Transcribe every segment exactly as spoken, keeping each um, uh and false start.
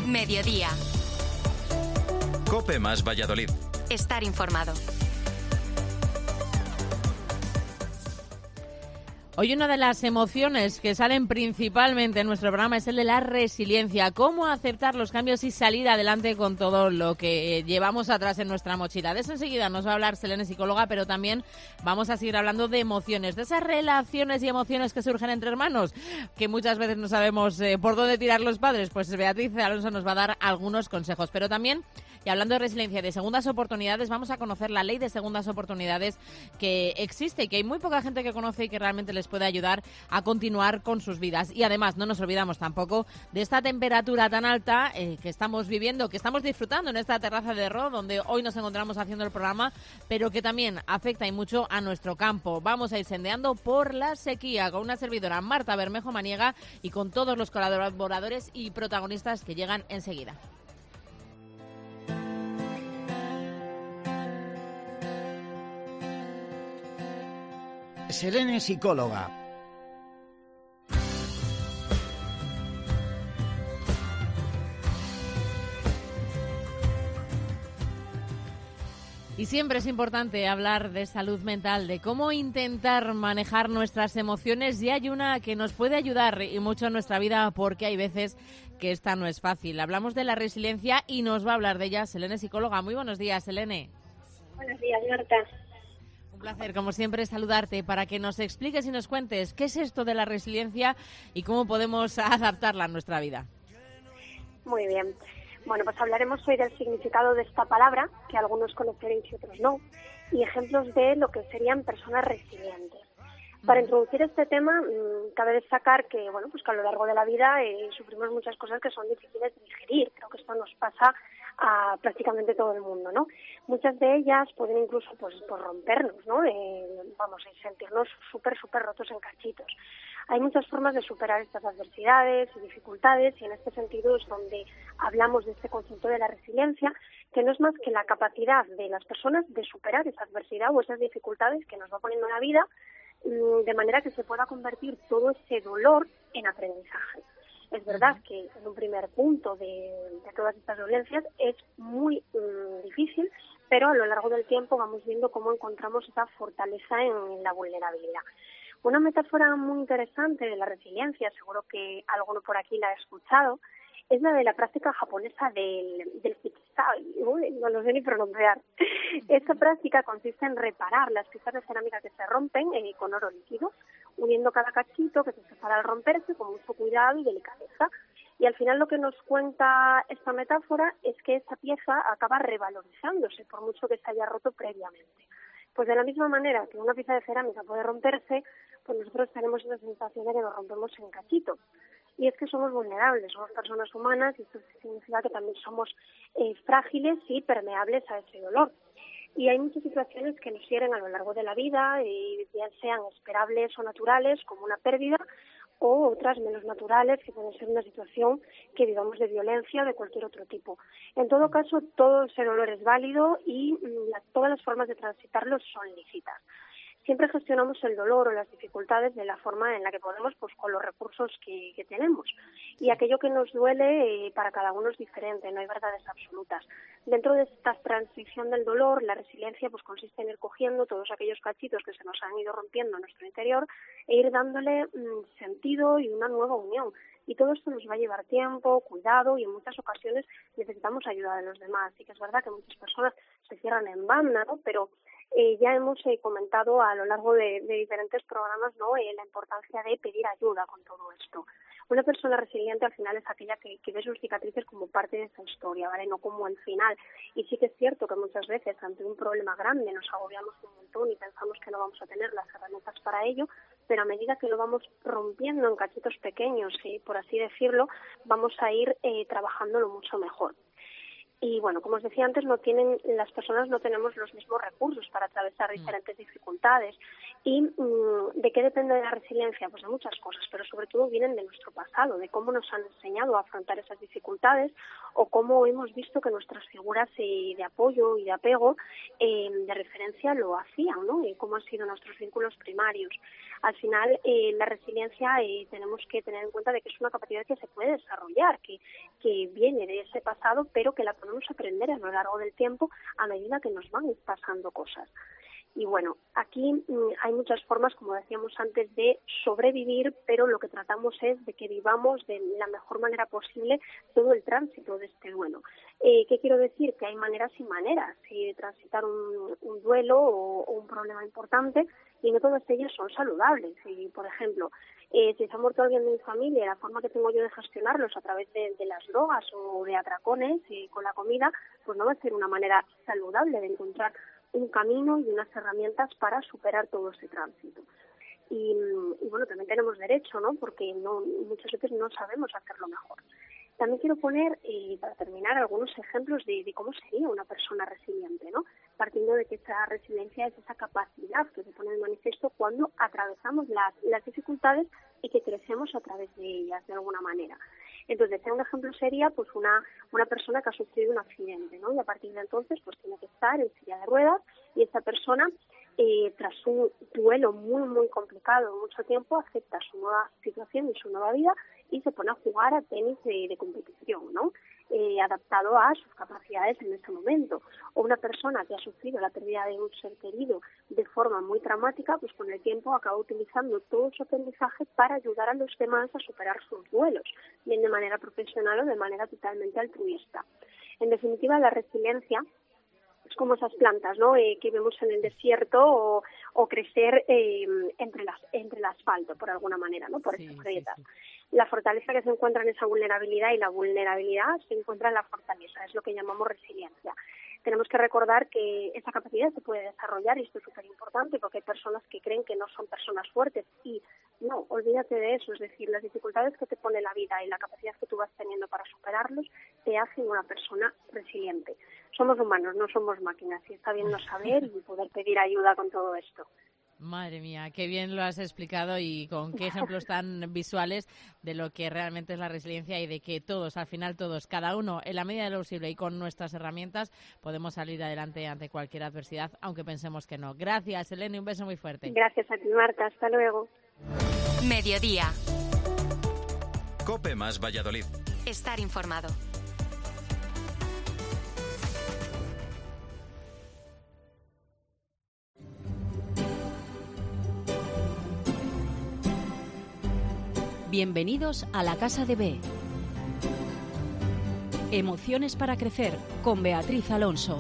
Mediodía. COPE más Valladolid. Estar informado. Hoy una de las emociones que salen principalmente en nuestro programa es el de la resiliencia. Cómo aceptar los cambios y salir adelante con todo lo que llevamos atrás en nuestra mochila. De eso enseguida nos va a hablar Selene, psicóloga, pero también vamos a seguir hablando de emociones, de esas relaciones y emociones que surgen entre hermanos, que muchas veces no sabemos eh, por dónde tirar los padres. Pues Beatriz Alonso nos va a dar algunos consejos. Pero también, y hablando de resiliencia y de segundas oportunidades, vamos a conocer la ley de segundas oportunidades que existe y que hay muy poca gente que conoce y que realmente les puede ayudar a continuar con sus vidas. Y además no nos olvidamos tampoco de esta temperatura tan alta eh, que estamos viviendo, que estamos disfrutando en esta terraza de Ro, donde hoy nos encontramos haciendo el programa, pero que también afecta y mucho a nuestro campo. Vamos a ir sendeando por la sequía con una servidora, Marta Bermejo Maniega, y con todos los colaboradores y protagonistas que llegan enseguida. Selene, psicóloga. Y siempre es importante hablar de salud mental, de cómo intentar manejar nuestras emociones, y hay una que nos puede ayudar y mucho en nuestra vida, porque hay veces que esta no es fácil. Hablamos de la resiliencia y nos va a hablar de ella Selene, psicóloga. Muy buenos días, Selene. Buenos días, Marta. Un placer, como siempre, saludarte para que nos expliques y nos cuentes qué es esto de la resiliencia y cómo podemos adaptarla a nuestra vida. Muy bien. Bueno, pues hablaremos hoy del significado de esta palabra, que algunos conoceréis y otros no, y ejemplos de lo que serían personas resilientes. Para introducir este tema, mmm, cabe destacar que, bueno, pues que a lo largo de la vida eh, sufrimos muchas cosas que son difíciles de digerir. Creo que esto nos pasa a prácticamente todo el mundo, ¿no? Muchas de ellas pueden incluso, pues, pues rompernos, ¿no? Eh, vamos, a sentirnos súper, súper rotos en cachitos. Hay muchas formas de superar estas adversidades y dificultades, y en este sentido es donde hablamos de este concepto de la resiliencia, que no es más que la capacidad de las personas de superar esa adversidad o esas dificultades que nos va poniendo la vida, de manera que se pueda convertir todo ese dolor en aprendizaje. Es verdad que en un primer punto de, de todas estas dolencias es muy um, difícil, pero a lo largo del tiempo vamos viendo cómo encontramos esa fortaleza en la vulnerabilidad. Una metáfora muy interesante de la resiliencia, seguro que alguno por aquí la ha escuchado, es la de la práctica japonesa del, del kitsai, uy, no lo sé ni pronunciar. Esta práctica consiste en reparar las piezas de cerámica que se rompen eh, con oro líquido, uniendo cada cachito que se separa al romperse con mucho cuidado y delicadeza. Y al final lo que nos cuenta esta metáfora es que esa pieza acaba revalorizándose por mucho que se haya roto previamente. Pues de la misma manera que una pieza de cerámica puede romperse, pues nosotros tenemos esa sensación de que nos rompemos en cachitos. Y es que somos vulnerables, somos personas humanas, y esto significa que también somos eh, frágiles y permeables a ese dolor. Y hay muchas situaciones que nos hieren a lo largo de la vida, y bien sean esperables o naturales, como una pérdida, o otras menos naturales, que pueden ser una situación que vivamos de violencia o de cualquier otro tipo. En todo caso, todo ese dolor es válido y mm, la, todas las formas de transitarlo son lícitas. Siempre gestionamos el dolor o las dificultades de la forma en la que podemos, pues con los recursos que, que tenemos. Y aquello que nos duele eh, para cada uno es diferente, no hay verdades absolutas. Dentro de esta transición del dolor, la resiliencia pues consiste en ir cogiendo todos aquellos cachitos que se nos han ido rompiendo en nuestro interior e ir dándole mm, sentido y una nueva unión. Y todo esto nos va a llevar tiempo, cuidado, y en muchas ocasiones necesitamos ayuda de los demás. Y que es verdad que muchas personas se cierran en banda, ¿no? Pero Eh, ya hemos eh, comentado a lo largo de, de diferentes programas, ¿no? Eh, la importancia de pedir ayuda con todo esto. Una persona resiliente al final es aquella que, que ve sus cicatrices como parte de esa historia, ¿vale? No como el final. Y sí que es cierto que muchas veces ante un problema grande nos agobiamos un montón y pensamos que no vamos a tener las herramientas para ello, pero a medida que lo vamos rompiendo en cachitos pequeños, ¿sí? Por así decirlo, vamos a ir eh, trabajándolo mucho mejor. Y bueno, como os decía antes, no tienen, las personas no tenemos los mismos recursos para atravesar diferentes dificultades. ¿Y mmm, de qué depende la resiliencia? Pues de muchas cosas, pero sobre todo vienen de nuestro pasado, de cómo nos han enseñado a afrontar esas dificultades o cómo hemos visto que nuestras figuras eh, de apoyo y de apego eh, de referencia lo hacían, ¿no? Y cómo han sido nuestros vínculos primarios. Al final, eh, la resiliencia eh, tenemos que tener en cuenta de que es una capacidad que se puede desarrollar, que, que que viene de ese pasado, pero que la podemos aprender a lo largo del tiempo a medida que nos van pasando cosas. Y bueno, aquí mmm, hay muchas formas, como decíamos antes, de sobrevivir, pero lo que tratamos es de que vivamos de la mejor manera posible todo el tránsito de este duelo. Eh, ¿Qué quiero decir? Que hay maneras y maneras de transitar un, un duelo o, o un problema importante, y no todas ellas son saludables. Y, por ejemplo, eh, si se ha muerto alguien de mi familia, la forma que tengo yo de gestionarlos a través de, de las drogas o de atracones eh, con la comida, pues no va a ser una manera saludable de encontrar un camino y unas herramientas para superar todo ese tránsito. Y, y bueno, también tenemos derecho, ¿no? Porque no, muchas veces no sabemos hacerlo mejor. También quiero poner, eh, para terminar, algunos ejemplos de, de cómo sería una persona resiliente, ¿no? Partiendo de que esa resiliencia es esa capacidad que se pone de manifiesto cuando atravesamos las, las dificultades y que crecemos a través de ellas, de alguna manera. Entonces, un ejemplo sería pues una, una persona que ha sufrido un accidente, ¿no? Y a partir de entonces pues tiene que estar en silla de ruedas, y esta persona, eh, tras un duelo muy, muy complicado, mucho tiempo, acepta su nueva situación y su nueva vida y se pone a jugar a tenis de, de competición, ¿no? Eh, adaptado a sus capacidades en ese momento. O una persona que ha sufrido la pérdida de un ser querido de forma muy traumática, pues con el tiempo acaba utilizando todo su aprendizaje para ayudar a los demás a superar sus duelos, bien de manera profesional o de manera totalmente altruista. En definitiva, la resiliencia es como esas plantas, ¿no? Eh, que vemos en el desierto o, o crecer eh, entre las entre el asfalto, por alguna manera, ¿no? Por sí, esas grietas. Sí, sí. La fortaleza que se encuentra en esa vulnerabilidad y la vulnerabilidad se encuentra en la fortaleza, es lo que llamamos resiliencia. Tenemos que recordar que esa capacidad se puede desarrollar, y esto es súper importante porque hay personas que creen que no son personas fuertes, y no, olvídate de eso. Es decir, las dificultades que te pone la vida y la capacidad que tú vas teniendo para superarlos te hacen una persona resiliente. Somos humanos, no somos máquinas, y está bien no saber y poder pedir ayuda con todo esto. Madre mía, qué bien lo has explicado, y con qué ejemplos tan visuales de lo que realmente es la resiliencia, y de que todos, al final todos, cada uno, en la medida de lo posible y con nuestras herramientas, podemos salir adelante ante cualquier adversidad, aunque pensemos que no. Gracias, Elena, un beso muy fuerte. Gracias a ti, Marta. Hasta luego. Mediodía. COPE más Valladolid. Estar informado. Bienvenidos a la Casa de B. Emociones para crecer, con Beatriz Alonso.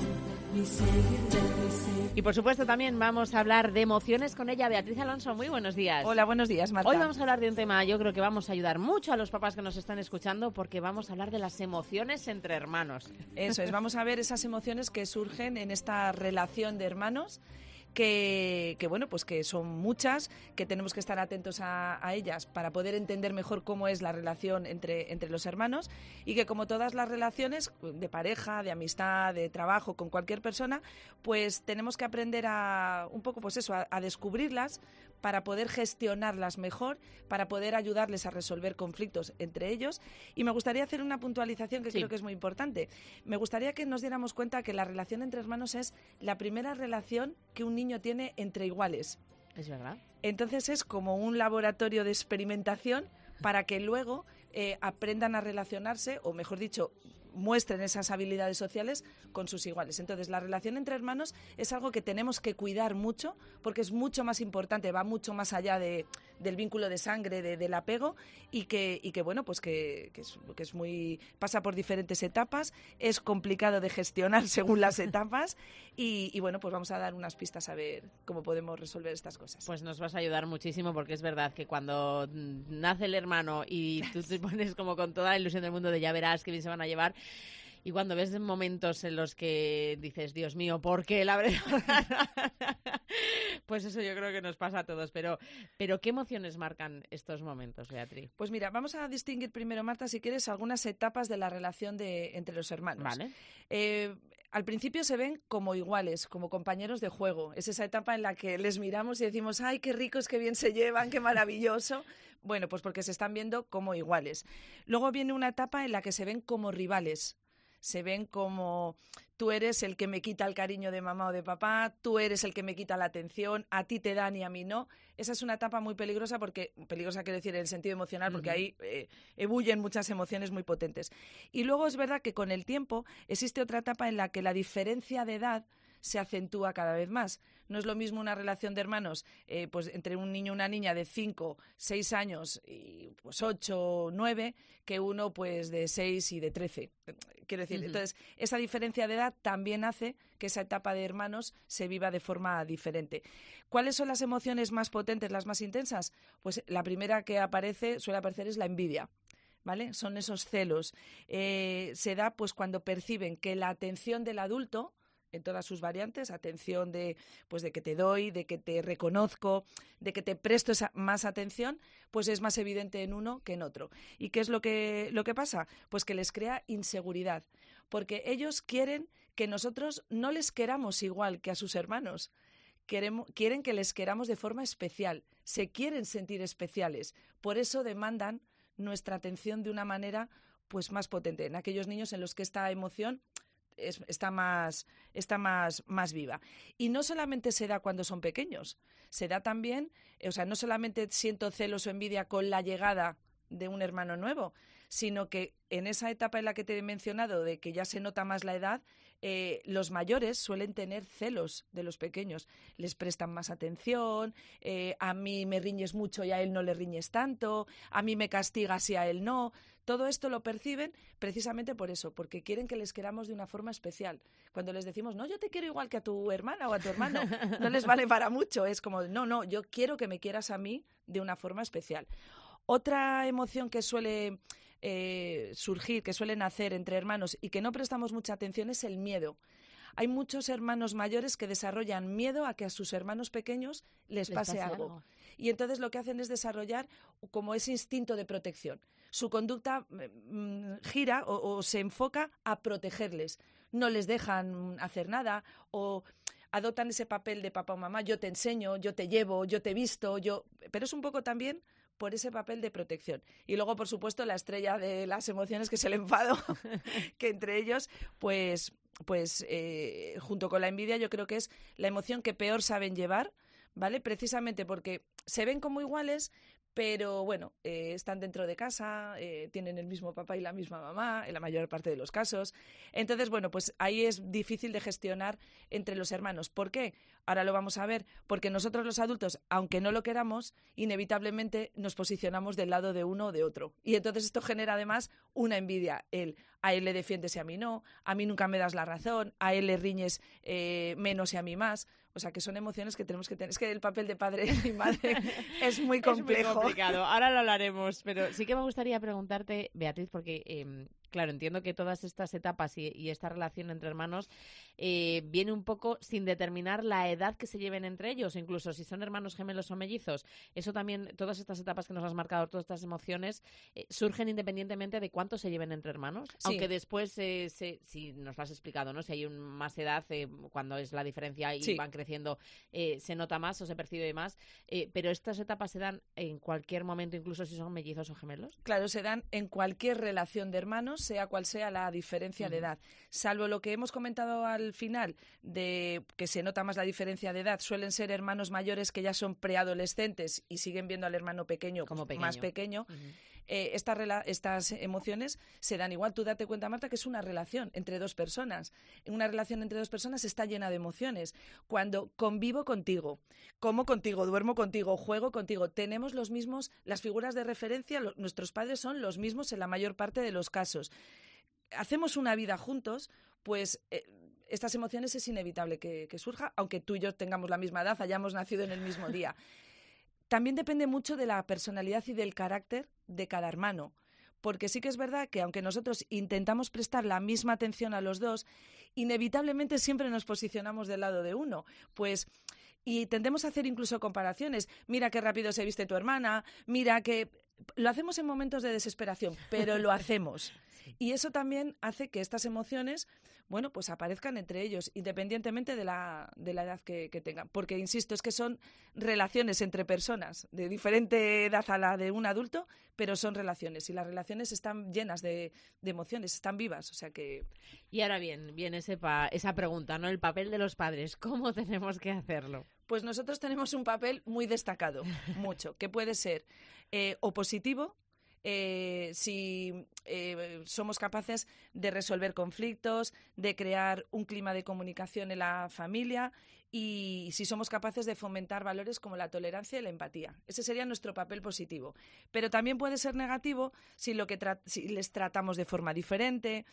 Y por supuesto también vamos a hablar de emociones con ella, Beatriz Alonso. Muy buenos días. Hola, buenos días, Marta. Hoy vamos a hablar de un tema, yo creo que vamos a ayudar mucho a los papás que nos están escuchando, porque vamos a hablar de las emociones entre hermanos. Eso es, vamos a ver esas emociones que surgen en esta relación de hermanos, Que, que bueno, pues que son muchas, que tenemos que estar atentos a, a ellas para poder entender mejor cómo es la relación entre, entre los hermanos, y que, como todas las relaciones de pareja, de amistad, de trabajo, con cualquier persona, pues tenemos que aprender a un poco, pues eso, a, a descubrirlas para poder gestionarlas mejor, para poder ayudarles a resolver conflictos entre ellos. Y me gustaría hacer una puntualización que sí. creo que es muy importante. Me gustaría que nos diéramos cuenta que la relación entre hermanos es la primera relación que un niño tiene entre iguales. Es verdad. Entonces es como un laboratorio de experimentación para que luego eh, aprendan a relacionarse, o mejor dicho, muestren esas habilidades sociales con sus iguales. Entonces, la relación entre hermanos es algo que tenemos que cuidar mucho, porque es mucho más importante, va mucho más allá de, del vínculo de sangre, de, del apego, y que, y que bueno, pues que, que, es, que es muy pasa por diferentes etapas, es complicado de gestionar según las etapas, y, y bueno, pues vamos a dar unas pistas a ver cómo podemos resolver estas cosas. Pues nos vas a ayudar muchísimo, porque es verdad que cuando nace el hermano y tú te pones como con toda la ilusión del mundo de ya verás qué bien se van a llevar, y cuando ves momentos en los que dices, Dios mío, ¿por qué la verdad? Pues eso yo creo que nos pasa a todos. Pero, pero ¿qué emociones marcan estos momentos, Beatriz? Pues mira, vamos a distinguir primero, Marta, si quieres, algunas etapas de la relación de, entre los hermanos. Vale. Eh, al principio se ven como iguales, como compañeros de juego. Es esa etapa en la que les miramos y decimos, ¡ay, qué ricos, qué bien se llevan, qué maravilloso! Bueno, pues porque se están viendo como iguales. Luego viene una etapa en la que se ven como rivales. Se ven como tú eres el que me quita el cariño de mamá o de papá, tú eres el que me quita la atención, a ti te dan y a mí no. Esa es una etapa muy peligrosa, porque peligrosa quiero decir en el sentido emocional, porque uh-huh. ahí eh, ebullen muchas emociones muy potentes. Y luego es verdad que con el tiempo existe otra etapa en la que la diferencia de edad se acentúa cada vez más. No es lo mismo una relación de hermanos eh, pues entre un niño y una niña de cinco, seis años y pues ocho, nueve, que uno pues de seis y de trece. Quiero decir, uh-huh. entonces esa diferencia de edad también hace que esa etapa de hermanos se viva de forma diferente. ¿Cuáles son las emociones más potentes, las más intensas? Pues la primera que aparece, suele aparecer, es la envidia. ¿Vale? Son esos celos. Eh, se da pues cuando perciben que la atención del adulto, en todas sus variantes, atención de, pues de que te doy, de que te reconozco, de que te presto esa más atención, pues es más evidente en uno que en otro. ¿Y qué es lo que, lo que pasa? Pues que les crea inseguridad, porque ellos quieren que nosotros no les queramos igual que a sus hermanos. Queremos, quieren que les queramos de forma especial, se quieren sentir especiales, por eso demandan nuestra atención de una manera pues más potente, en aquellos niños en los que esta emoción Es, está más, está más, más viva. Y no solamente se da cuando son pequeños, se da también, o sea, no solamente siento celos o envidia con la llegada de un hermano nuevo, sino que en esa etapa en la que te he mencionado, de que ya se nota más la edad, eh, los mayores suelen tener celos de los pequeños. Les prestan más atención, eh, a mí me riñes mucho y a él no le riñes tanto, a mí me castigas y a él no. Todo esto lo perciben precisamente por eso, porque quieren que les queramos de una forma especial. Cuando les decimos, no, yo te quiero igual que a tu hermana o a tu hermano, no les vale para mucho. Es como, no, no, yo quiero que me quieras a mí de una forma especial. Otra emoción que suele eh, surgir, que suele nacer entre hermanos y que no prestamos mucha atención es el miedo. Hay muchos hermanos mayores que desarrollan miedo a que a sus hermanos pequeños les, les pase, pase algo. algo. Y entonces lo que hacen es desarrollar como ese instinto de protección. Su conducta mm, gira o, o se enfoca a protegerles. No les dejan hacer nada o adoptan ese papel de papá o mamá. Yo te enseño, yo te llevo, yo te visto, yo... Pero es un poco también por ese papel de protección. Y luego, por supuesto, la estrella de las emociones, que es el enfado, que entre ellos, pues, pues eh, junto con la envidia, yo creo que es la emoción que peor saben llevar, ¿vale? Precisamente porque se ven como iguales, pero bueno, eh, están dentro de casa, eh, tienen el mismo papá y la misma mamá, en la mayor parte de los casos. Entonces, bueno, pues ahí es difícil de gestionar entre los hermanos. ¿Por qué? Ahora lo vamos a ver. Porque nosotros los adultos, aunque no lo queramos, inevitablemente nos posicionamos del lado de uno o de otro. Y entonces esto genera además una envidia. El, a él le defiendes y a mí no, a mí nunca me das la razón, a él le riñes eh, menos y a mí más. O sea, que son emociones que tenemos que tener. Es que el papel de padre y madre es muy complejo. Es muy complicado. Ahora lo hablaremos, pero sí que me gustaría preguntarte, Beatriz, porque, eh, claro, entiendo que todas estas etapas y, y esta relación entre hermanos eh, viene un poco sin determinar la edad que se lleven entre ellos, incluso si son hermanos gemelos o mellizos. Eso también, todas estas etapas que nos has marcado, todas estas emociones, eh, surgen independientemente de cuánto se lleven entre hermanos. Sí. Aunque después, eh, se, si nos lo has explicado, ¿no? Si hay un, más edad, eh, cuando es la diferencia y sí. van creciendo, Eh, se nota más o se percibe más, eh, pero estas etapas se dan en cualquier momento, incluso si son mellizos o gemelos. Claro, se dan en cualquier relación de hermanos, sea cual sea la diferencia uh-huh. de edad. Salvo lo que hemos comentado al final, de que se nota más la diferencia de edad, suelen ser hermanos mayores que ya son preadolescentes y siguen viendo al hermano pequeño, como pequeño. más pequeño. Uh-huh. Eh, estas, rela- estas emociones se dan igual. Tú date cuenta, Marta, que es una relación entre dos personas. Una relación entre dos personas está llena de emociones. Cuando convivo contigo, como contigo, duermo contigo, juego contigo, tenemos los mismos, las figuras de referencia, lo, nuestros padres son los mismos en la mayor parte de los casos. Hacemos una vida juntos, pues eh, estas emociones es inevitable que, que surja, aunque tú y yo tengamos la misma edad, hayamos nacido en el mismo día. También depende mucho de la personalidad y del carácter de cada hermano, porque sí que es verdad que aunque nosotros intentamos prestar la misma atención a los dos, inevitablemente siempre nos posicionamos del lado de uno, pues y tendemos a hacer incluso comparaciones. Mira qué rápido se viste tu hermana, mira que... Lo hacemos en momentos de desesperación, pero lo hacemos. Y eso también hace que estas emociones, bueno, pues aparezcan entre ellos, independientemente de la, de la edad que, que tengan. Porque, insisto, es que son relaciones entre personas de diferente edad a la de un adulto, pero son relaciones. Y las relaciones están llenas de, de emociones, están vivas. O sea que... Y ahora bien, viene ese pa- esa pregunta, ¿no? El papel de los padres, ¿cómo tenemos que hacerlo? Pues nosotros tenemos un papel muy destacado, mucho, que puede ser eh, o positivo, eh, si eh, somos capaces de resolver conflictos, de crear un clima de comunicación en la familia y si somos capaces de fomentar valores como la tolerancia y la empatía. Ese sería nuestro papel positivo. Pero también puede ser negativo si, lo que tra- si les tratamos de forma diferente,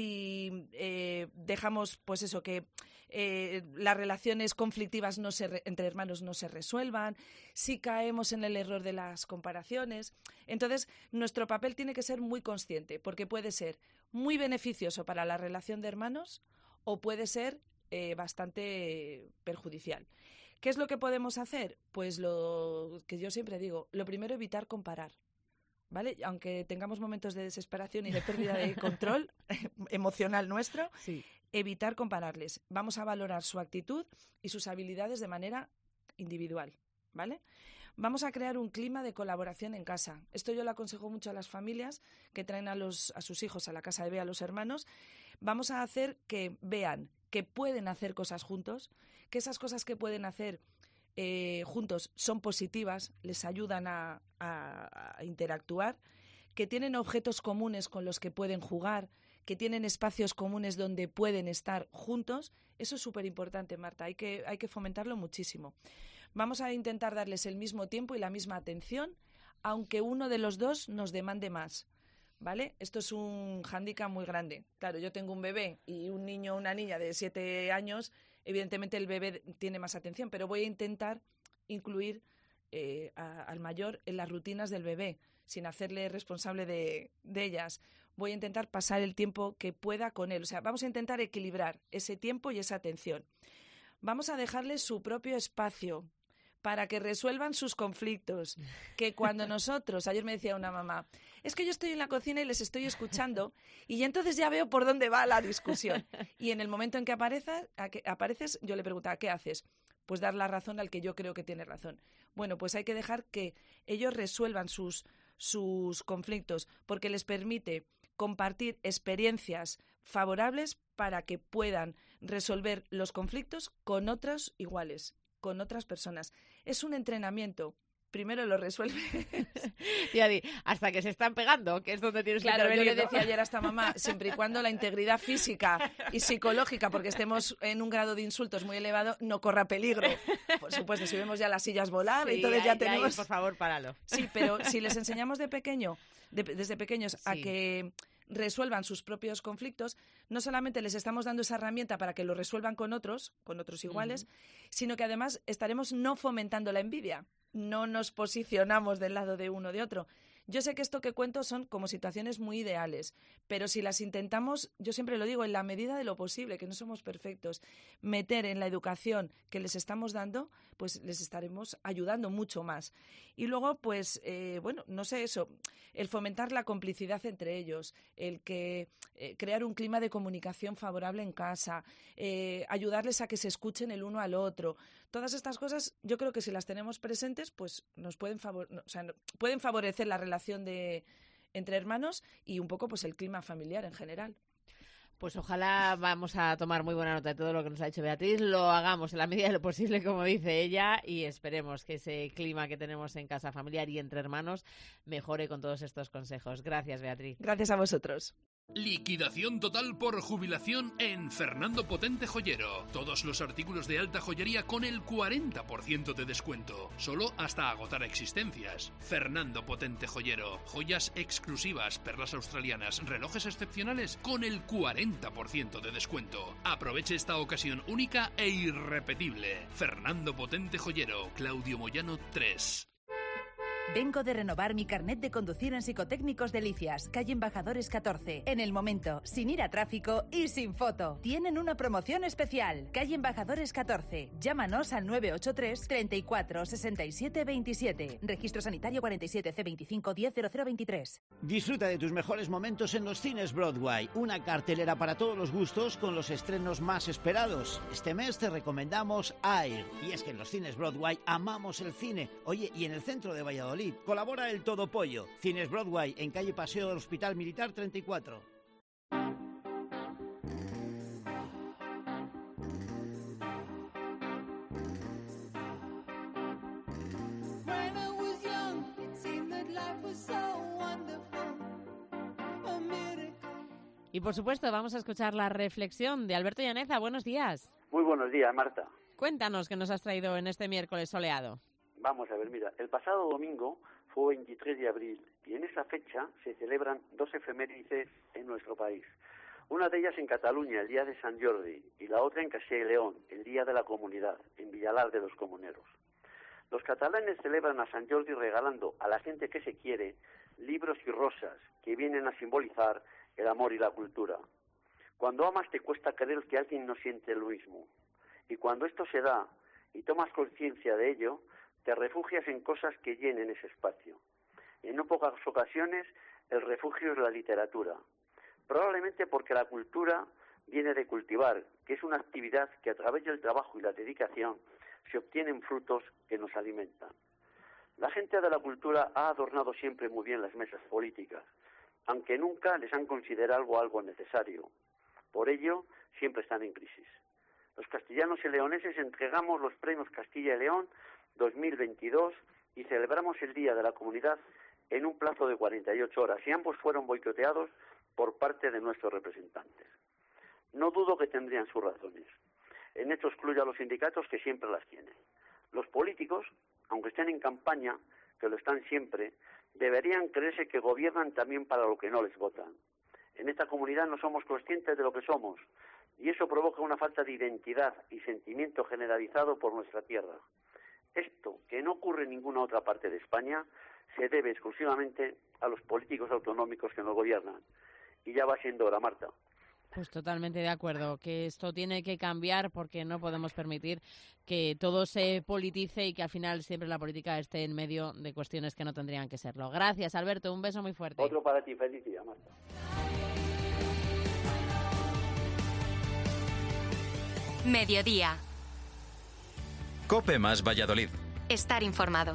si eh, dejamos pues eso que eh, las relaciones conflictivas no se re- entre hermanos no se resuelvan, si caemos en el error de las comparaciones. Entonces, nuestro papel tiene que ser muy consciente, porque puede ser muy beneficioso para la relación de hermanos o puede ser eh, bastante perjudicial. ¿Qué es lo que podemos hacer? Pues lo que yo siempre digo, lo primero, evitar comparar, ¿vale? Aunque tengamos momentos de desesperación y de pérdida de control emocional nuestro, sí. Evitar compararles. Vamos a valorar su actitud y sus habilidades de manera individual, ¿vale? Vamos a crear un clima de colaboración en casa. Esto yo lo aconsejo mucho a las familias que traen a, los, a sus hijos a la casa de B, a los hermanos. Vamos a hacer que vean que pueden hacer cosas juntos, que esas cosas que pueden hacer eh, juntos son positivas, les ayudan a, a, a interactuar, que tienen objetos comunes con los que pueden jugar, que tienen espacios comunes donde pueden estar juntos. Eso es súper importante, Marta, hay que, hay que fomentarlo muchísimo. Vamos a intentar darles el mismo tiempo y la misma atención, aunque uno de los dos nos demande más, ¿vale? Esto es un hándicap muy grande. Claro, yo tengo un bebé y un niño o una niña de siete años, evidentemente el bebé tiene más atención, pero voy a intentar incluir eh, a, al mayor en las rutinas del bebé, sin hacerle responsable de, de ellas. Voy a intentar pasar el tiempo que pueda con él. O sea, vamos a intentar equilibrar ese tiempo y esa atención. Vamos a dejarles su propio espacio para que resuelvan sus conflictos. Que cuando nosotros, ayer me decía una mamá, es que yo estoy en la cocina y les estoy escuchando y entonces ya veo por dónde va la discusión. Y en el momento en que apareces, que apareces yo le preguntaba, ¿qué haces? Pues dar la razón al que yo creo que tiene razón. Bueno, pues hay que dejar que ellos resuelvan sus, sus conflictos, porque les permite compartir experiencias favorables para que puedan resolver los conflictos con otros iguales, con otras personas. Es un entrenamiento. Primero lo resuelve. Ya di, hasta que se están pegando, que es donde tienes claro, que intervenir. Yo le decía ayer a esta mamá, siempre y cuando la integridad física y psicológica, porque estemos en un grado de insultos muy elevado, no corra peligro. Por supuesto, si vemos ya las sillas volar, sí, entonces ya ahí, tenemos... ahí, por favor, páralo. Sí, pero si les enseñamos de pequeño, de, desde pequeños, sí. a que resuelvan sus propios conflictos, no solamente les estamos dando esa herramienta para que lo resuelvan con otros, con otros iguales, uh-huh. sino que además estaremos no fomentando la envidia. No nos posicionamos del lado de uno o de otro. Yo sé que esto que cuento son como situaciones muy ideales, pero si las intentamos, yo siempre lo digo, en la medida de lo posible, que no somos perfectos, meter en la educación que les estamos dando, pues les estaremos ayudando mucho más. Y luego, pues, eh, bueno, no sé eso, el fomentar la complicidad entre ellos, el que eh, crear un clima de comunicación favorable en casa, eh, ayudarles a que se escuchen el uno al otro. Todas estas cosas, yo creo que si las tenemos presentes, pues nos pueden, favor- no, o sea, no, pueden favorecer la relación de entre hermanos y un poco pues el clima familiar en general. Pues ojalá vamos a tomar muy buena nota de todo lo que nos ha dicho Beatriz, lo hagamos en la medida de lo posible, como dice ella, y esperemos que ese clima que tenemos en casa familiar y entre hermanos mejore con todos estos consejos. Gracias, Beatriz. Gracias a vosotros. Liquidación total por jubilación en Fernando Potente Joyero. Todos los artículos de alta joyería con el cuarenta por ciento de descuento. Solo hasta agotar existencias. Fernando Potente Joyero. Joyas exclusivas, perlas australianas, relojes excepcionales con el cuarenta por ciento de descuento. Aproveche esta ocasión única e irrepetible. Fernando Potente Joyero. Claudio Moyano tres. Vengo de renovar mi carnet de conducir en Psicotécnicos Delicias, calle Embajadores catorce. En el momento, sin ir a tráfico y sin foto. Tienen una promoción especial. Calle Embajadores catorce. Llámanos al nueve ocho tres, treinta y cuatro, sesenta y siete, veintisiete. Registro sanitario cuarenta y siete C veinticinco diez cero cero veintitrés. Disfruta de tus mejores momentos en los cines Broadway. Una cartelera para todos los gustos con los estrenos más esperados. Este mes te recomendamos Air. Y es que en los cines Broadway amamos el cine. Oye, y en el centro de Valladolid colabora el Todo Pollo. Cines Broadway, en calle Paseo del Hospital Militar treinta y cuatro. Y por supuesto vamos a escuchar la reflexión de Alberto Llaneza. Buenos días. Muy buenos días, Marta. Cuéntanos qué nos has traído en este miércoles soleado. Vamos a ver, mira, el pasado domingo fue veintitrés de abril y en esa fecha se celebran dos efemérides en nuestro país. Una de ellas en Cataluña, el Día de San Jordi, y la otra en Castilla y León, el Día de la Comunidad, en Villalar de los Comuneros. Los catalanes celebran a San Jordi regalando a la gente que se quiere libros y rosas que vienen a simbolizar el amor y la cultura. Cuando amas te cuesta creer que alguien no siente lo mismo. Y cuando esto se da y tomas conciencia de ello, te refugias en cosas que llenen ese espacio. En no pocas ocasiones, el refugio es la literatura. Probablemente porque la cultura viene de cultivar, que es una actividad que a través del trabajo y la dedicación se obtienen frutos que nos alimentan. La gente de la cultura ha adornado siempre muy bien las mesas políticas, aunque nunca les han considerado algo, algo necesario. Por ello, siempre están en crisis. Los castellanos y leoneses entregamos los premios Castilla y León dos mil veintidós y celebramos el Día de la Comunidad en un plazo de cuarenta y ocho horas y ambos fueron boicoteados por parte de nuestros representantes. No dudo que tendrían sus razones. En esto excluyo a los sindicatos que siempre las tienen. Los políticos, aunque estén en campaña, que lo están siempre, deberían creerse que gobiernan también para lo que no les votan. En esta comunidad no somos conscientes de lo que somos y eso provoca una falta de identidad y sentimiento generalizado por nuestra tierra. Esto, que no ocurre en ninguna otra parte de España, se debe exclusivamente a los políticos autonómicos que nos gobiernan. Y ya va siendo hora, Marta. Pues totalmente de acuerdo, que esto tiene que cambiar porque no podemos permitir que todo se politice y que al final siempre la política esté en medio de cuestiones que no tendrían que serlo. Gracias, Alberto, un beso muy fuerte. Otro para ti, feliz día, Marta. Mediodía. COPE más Valladolid. Estar informado.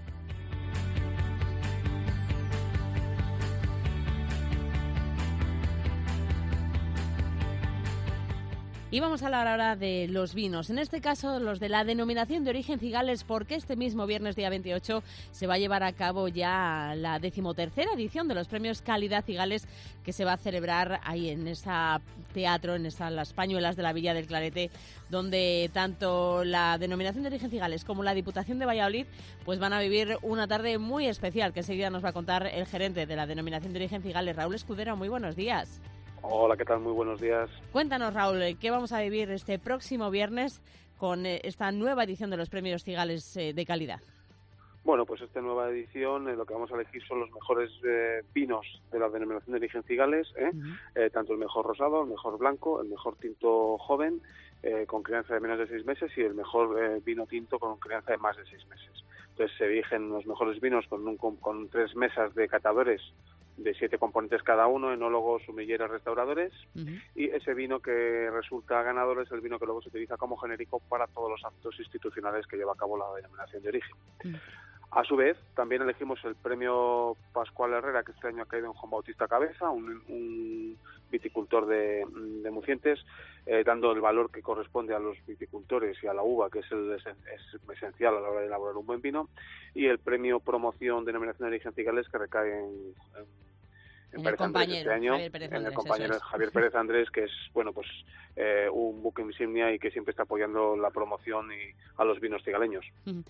Y vamos a hablar ahora de los vinos, en este caso los de la denominación de origen Cigales, porque este mismo viernes día veintiocho se va a llevar a cabo ya la decimotercera edición de los premios Calidad Cigales, que se va a celebrar ahí en ese teatro, en esa, las Pañuelas de la Villa del Clarete, donde tanto la denominación de origen Cigales como la Diputación de Valladolid pues van a vivir una tarde muy especial, que enseguida nos va a contar el gerente de la denominación de origen Cigales, Raúl Escudero. Muy buenos días. Hola, ¿qué tal? Muy buenos días. Cuéntanos, Raúl, ¿qué vamos a vivir este próximo viernes con esta nueva edición de los premios Cigales de calidad? Bueno, pues esta nueva edición eh, lo que vamos a elegir son los mejores eh, vinos de la denominación de origen Cigales, ¿eh? Uh-huh. eh, tanto el mejor rosado, el mejor blanco, el mejor tinto joven eh, con crianza de menos de seis meses y el mejor eh, vino tinto con crianza de más de seis meses. Entonces se eligen los mejores vinos con, un, con, con tres mesas de catadores de siete componentes cada uno, enólogos, sumilleros, restauradores, uh-huh. y ese vino que resulta ganador es el vino que luego se utiliza como genérico para todos los actos institucionales que lleva a cabo la denominación de origen. Uh-huh. A su vez, también elegimos el premio Pascual Herrera, que este año ha caído en Juan Bautista Cabeza, un, un viticultor de, de Mucientes, eh, dando el valor que corresponde a los viticultores y a la uva, que es, el, es, es esencial a la hora de elaborar un buen vino, y el premio Promoción Denominación de Origen Cigales, que recae en, en en, en Pérez Andrés este año, Pérez en Andrés, el compañero es. Javier Pérez Andrés, que es, bueno, pues eh, un buque insignia y que siempre está apoyando la promoción y a los vinos cigaleños.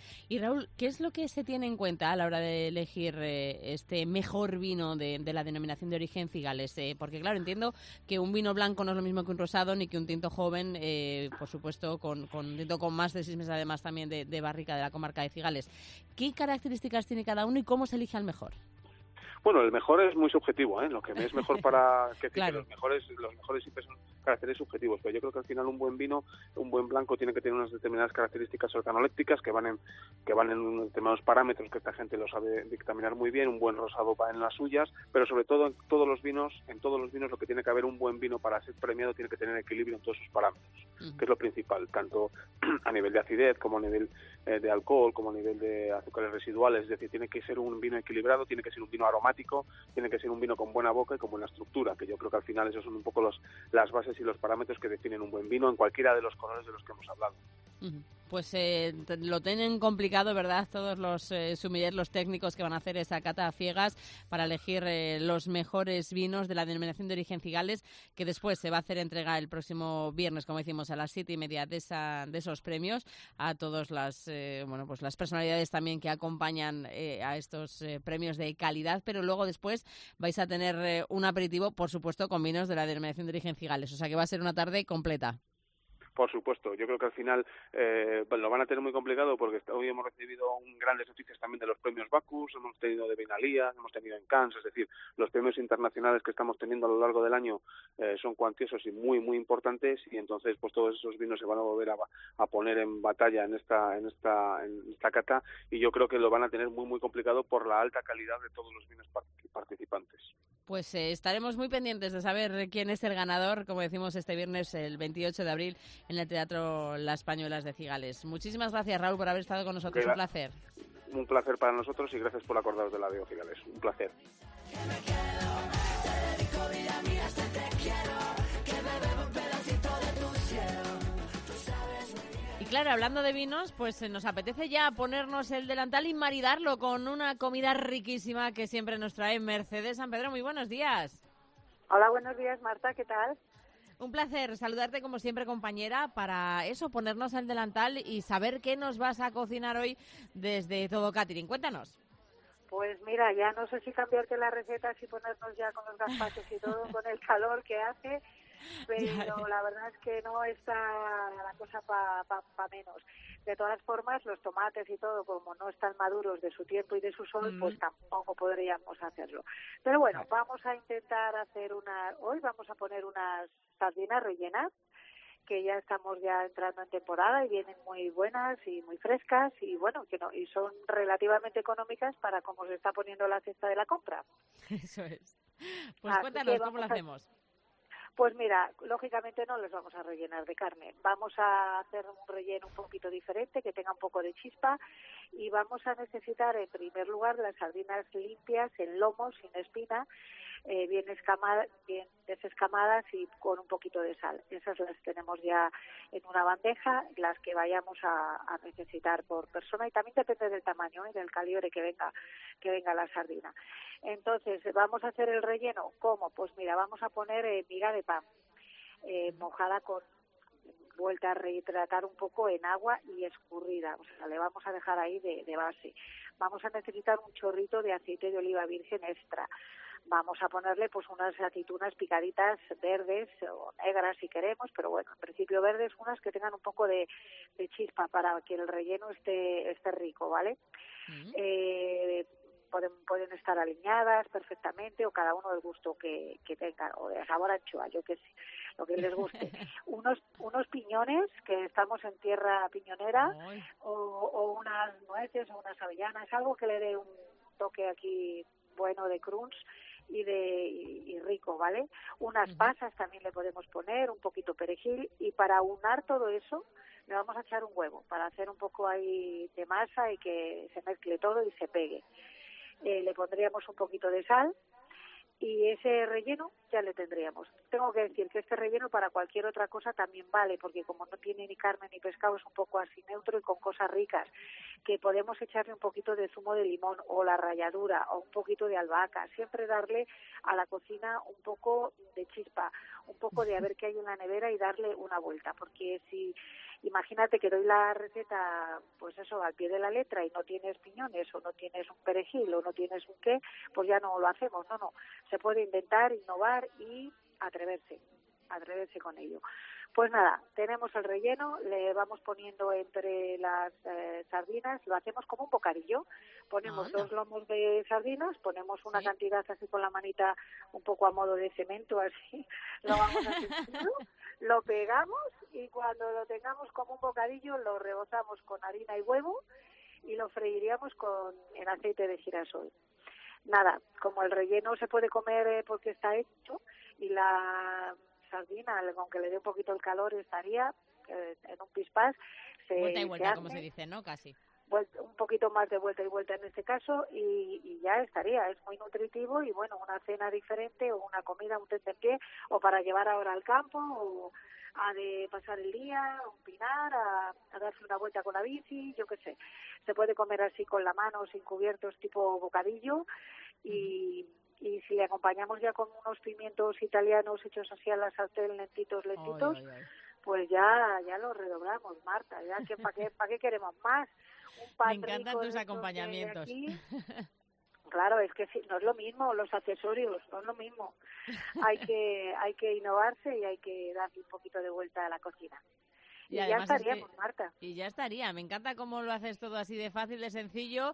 Y Raúl, ¿qué es lo que se tiene en cuenta a la hora de elegir eh, este mejor vino de, de la denominación de origen Cigales? Eh, porque claro, entiendo que un vino blanco no es lo mismo que un rosado, ni que un tinto joven, eh, por supuesto, con, con tinto con más de seis meses además también de, de barrica de la comarca de Cigales. ¿Qué características tiene cada uno y cómo se elige al mejor? Bueno, el mejor es muy subjetivo, ¿eh? Lo que es mejor para que, claro. que los mejores los mejores siempre son caracteres subjetivos, pero yo creo que al final un buen vino, un buen blanco tiene que tener unas determinadas características organolépticas que van en que van en unos determinados parámetros que esta gente lo sabe dictaminar muy bien. Un buen rosado va en las suyas, pero sobre todo en todos los vinos, en todos los vinos lo que tiene que haber un buen vino para ser premiado tiene que tener equilibrio en todos sus parámetros, uh-huh. que es lo principal, tanto a nivel de acidez como a nivel eh, de alcohol, como a nivel de azúcares residuales. Es decir, tiene que ser un vino equilibrado, tiene que ser un vino aromático, tiene que ser un vino con buena boca y con buena estructura, que yo creo que al final esos son un poco los, las bases y los parámetros que definen un buen vino en cualquiera de los colores de los que hemos hablado. Uh-huh. Pues eh, lo tienen complicado, ¿verdad? Todos los eh, sommeliers, los técnicos que van a hacer esa cata a ciegas para elegir eh, los mejores vinos de la denominación de origen Cigales, que después se va a hacer entrega el próximo viernes, como decimos, a las siete y media de, esa, de esos premios a todas las, eh, bueno, pues las personalidades también que acompañan eh, a estos eh, premios de calidad, pero luego después vais a tener eh, un aperitivo, por supuesto, con vinos de la denominación de origen Cigales, o sea que va a ser una tarde completa. Por supuesto, yo creo que al final eh, bueno, lo van a tener muy complicado porque hoy hemos recibido un, grandes noticias también de los premios Bacchus, hemos tenido de Vinalía, hemos tenido en Cannes, es decir, los premios internacionales que estamos teniendo a lo largo del año eh, son cuantiosos y muy muy importantes, y entonces pues todos esos vinos se van a volver a, a poner en batalla en esta en esta en esta cata, y yo creo que lo van a tener muy muy complicado por la alta calidad de todos los vinos participantes. Pues eh, estaremos muy pendientes de saber quién es el ganador, como decimos este viernes, el veintiocho de abril, en el Teatro Las Pañuelas de Cigales. Muchísimas gracias, Raúl, por haber estado con nosotros. Un placer. Un placer para nosotros y gracias por acordaros de la de Cigales. Un placer. Claro, hablando de vinos, pues nos apetece ya ponernos el delantal y maridarlo con una comida riquísima que siempre nos trae Mercedes San Pedro. Muy buenos días. Hola, buenos días, Marta, ¿qué tal? Un placer saludarte como siempre, compañera, para eso, ponernos el delantal y saber qué nos vas a cocinar hoy desde Todo Catering. Cuéntanos. Pues mira, ya no sé si cambiarte las recetas y ponernos ya con los gazpachos y todo, con el calor que hace, pero la verdad es que no está la cosa para pa, pa menos. De todas formas, los tomates y todo, como no están maduros de su tiempo y de su sol, mm. pues tampoco podríamos hacerlo. Pero bueno, vamos a intentar hacer una... Hoy vamos a poner unas sardinas rellenas, que ya estamos ya entrando en temporada y vienen muy buenas y muy frescas y bueno, que no y son relativamente económicas para cómo se está poniendo la cesta de la compra. Eso es. Pues Así cuéntanos cómo lo hacemos. A... Pues mira, lógicamente no les vamos a rellenar de carne. Vamos a hacer un relleno un poquito diferente, que tenga un poco de chispa, y vamos a necesitar en primer lugar las sardinas limpias en lomo, sin espina, eh, bien escamadas, bien desescamadas y con un poquito de sal. Esas las tenemos ya en una bandeja, las que vayamos a, a necesitar por persona, y también depende del tamaño y ¿eh? del calibre que venga que venga la sardina. Entonces, vamos a hacer el relleno. ¿Cómo? Pues mira, vamos a poner eh, miga de pan eh, mojada con vuelta a rehidratar un poco en agua y escurrida, o sea, le vamos a dejar ahí de, de base. Vamos a necesitar un chorrito de aceite de oliva virgen extra. Vamos a ponerle pues unas aceitunas picaditas verdes o negras si queremos, pero bueno, en principio verdes, unas que tengan un poco de, de chispa para que el relleno esté esté rico, ¿vale? Uh-huh. Eh, pueden, pueden estar aliñadas perfectamente o cada uno del gusto que, que tengan, o de sabor anchoa, yo que sé, lo que les guste. unos unos piñones, que estamos en tierra piñonera, o, o unas nueces o unas avellanas, algo que le dé un toque aquí bueno de crunch y de y, y rico, ¿vale? Unas pasas también le podemos poner, un poquito perejil, y para unar todo eso le vamos a echar un huevo para hacer un poco ahí de masa y que se mezcle todo y se pegue. Eh, le pondríamos un poquito de sal y ese relleno ya le tendríamos. Tengo que decir que este relleno para cualquier otra cosa también vale, porque como no tiene ni carne ni pescado, es un poco así neutro y con cosas ricas, que podemos echarle un poquito de zumo de limón o la ralladura o un poquito de albahaca, siempre darle a la cocina un poco de chispa, un poco de a ver qué hay en la nevera y darle una vuelta, porque si imagínate que doy la receta, pues eso, al pie de la letra y no tienes piñones o no tienes un perejil o no tienes un qué, pues ya no lo hacemos. No, no, se puede inventar, innovar y atreverse, atreverse con ello. Pues nada, tenemos el relleno, le vamos poniendo entre las eh, sardinas, lo hacemos como un bocadillo, ponemos Anda. dos lomos de sardinas, ponemos una Sí. cantidad así con la manita un poco a modo de cemento, así, lo vamos haciendo, lo pegamos y cuando lo tengamos como un bocadillo lo rebozamos con harina y huevo y lo freiríamos con en aceite de girasol. Nada, como el relleno se puede comer eh, porque está hecho y la sardina, aunque le dé un poquito el calor, estaría eh, en un pispás. Se, Vuelta y vuelta, se como hace, se dice, ¿no? Casi. vuelta- un poquito más de vuelta y vuelta en este caso y, y ya estaría. Es muy nutritivo y bueno, una cena diferente o una comida, un tentempié, o para llevar ahora al campo o a de pasar el día, a opinar, a, a darse una vuelta con la bici, yo qué sé. Se puede comer así con la mano, sin cubiertos, tipo bocadillo y... y si le acompañamos ya con unos pimientos italianos hechos así a la sartén, lentitos, lentitos, Ay, ay, ay. pues ya ya lo redoblamos, Marta. Ya que ¿para qué, para qué queremos más? Un pan Me encantan rico de tus estos de acompañamientos. aquí. Claro, es que sí, no es lo mismo, los accesorios, no es lo mismo. Hay que hay que innovarse y hay que darle un poquito de vuelta a la cocina. Y, Y ya además es que- estaríamos, Marta. Y ya estaría. Me encanta cómo lo haces todo así de fácil, de sencillo,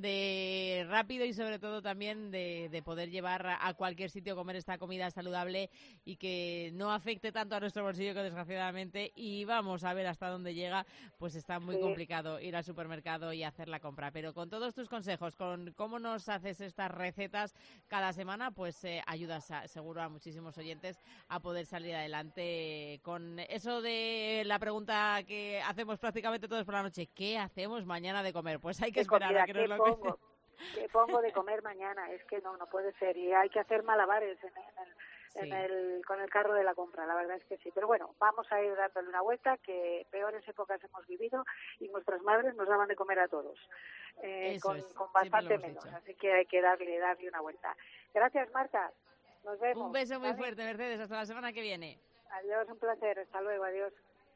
de rápido y sobre todo también de, de poder llevar a a cualquier sitio comer esta comida saludable y que no afecte tanto a nuestro bolsillo que desgraciadamente, y vamos a ver hasta dónde llega, pues está muy Sí. complicado ir al supermercado y hacer la compra. Pero con todos tus consejos, con cómo nos haces estas recetas cada semana, pues eh, ayudas a- seguro a muchísimos oyentes a poder salir adelante con eso de la pregunta que hacemos prácticamente todos por la noche: ¿qué hacemos mañana de comer? Pues hay que ¿Qué esperar comida? a que nos ¿Qué lo pongo? cuenten. ¿Qué pongo de comer mañana? Es que no, no puede ser. Y hay que hacer malabares en, en el, Sí. en el, con el carro de la compra, la verdad es que sí. Pero bueno, vamos a ir dándole una vuelta, que peores épocas hemos vivido y nuestras madres nos daban de comer a todos, eh, Eso con, es, con siempre bastante lo hemos menos. hecho. Así que hay que darle, darle una vuelta. Gracias, Marta. Nos vemos. Un beso muy ¿vale? fuerte, Mercedes. Hasta la semana que viene. Adiós, un placer. Hasta luego, adiós.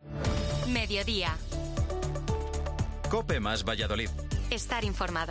Mediodía. Cope más Valladolid. Estar informado.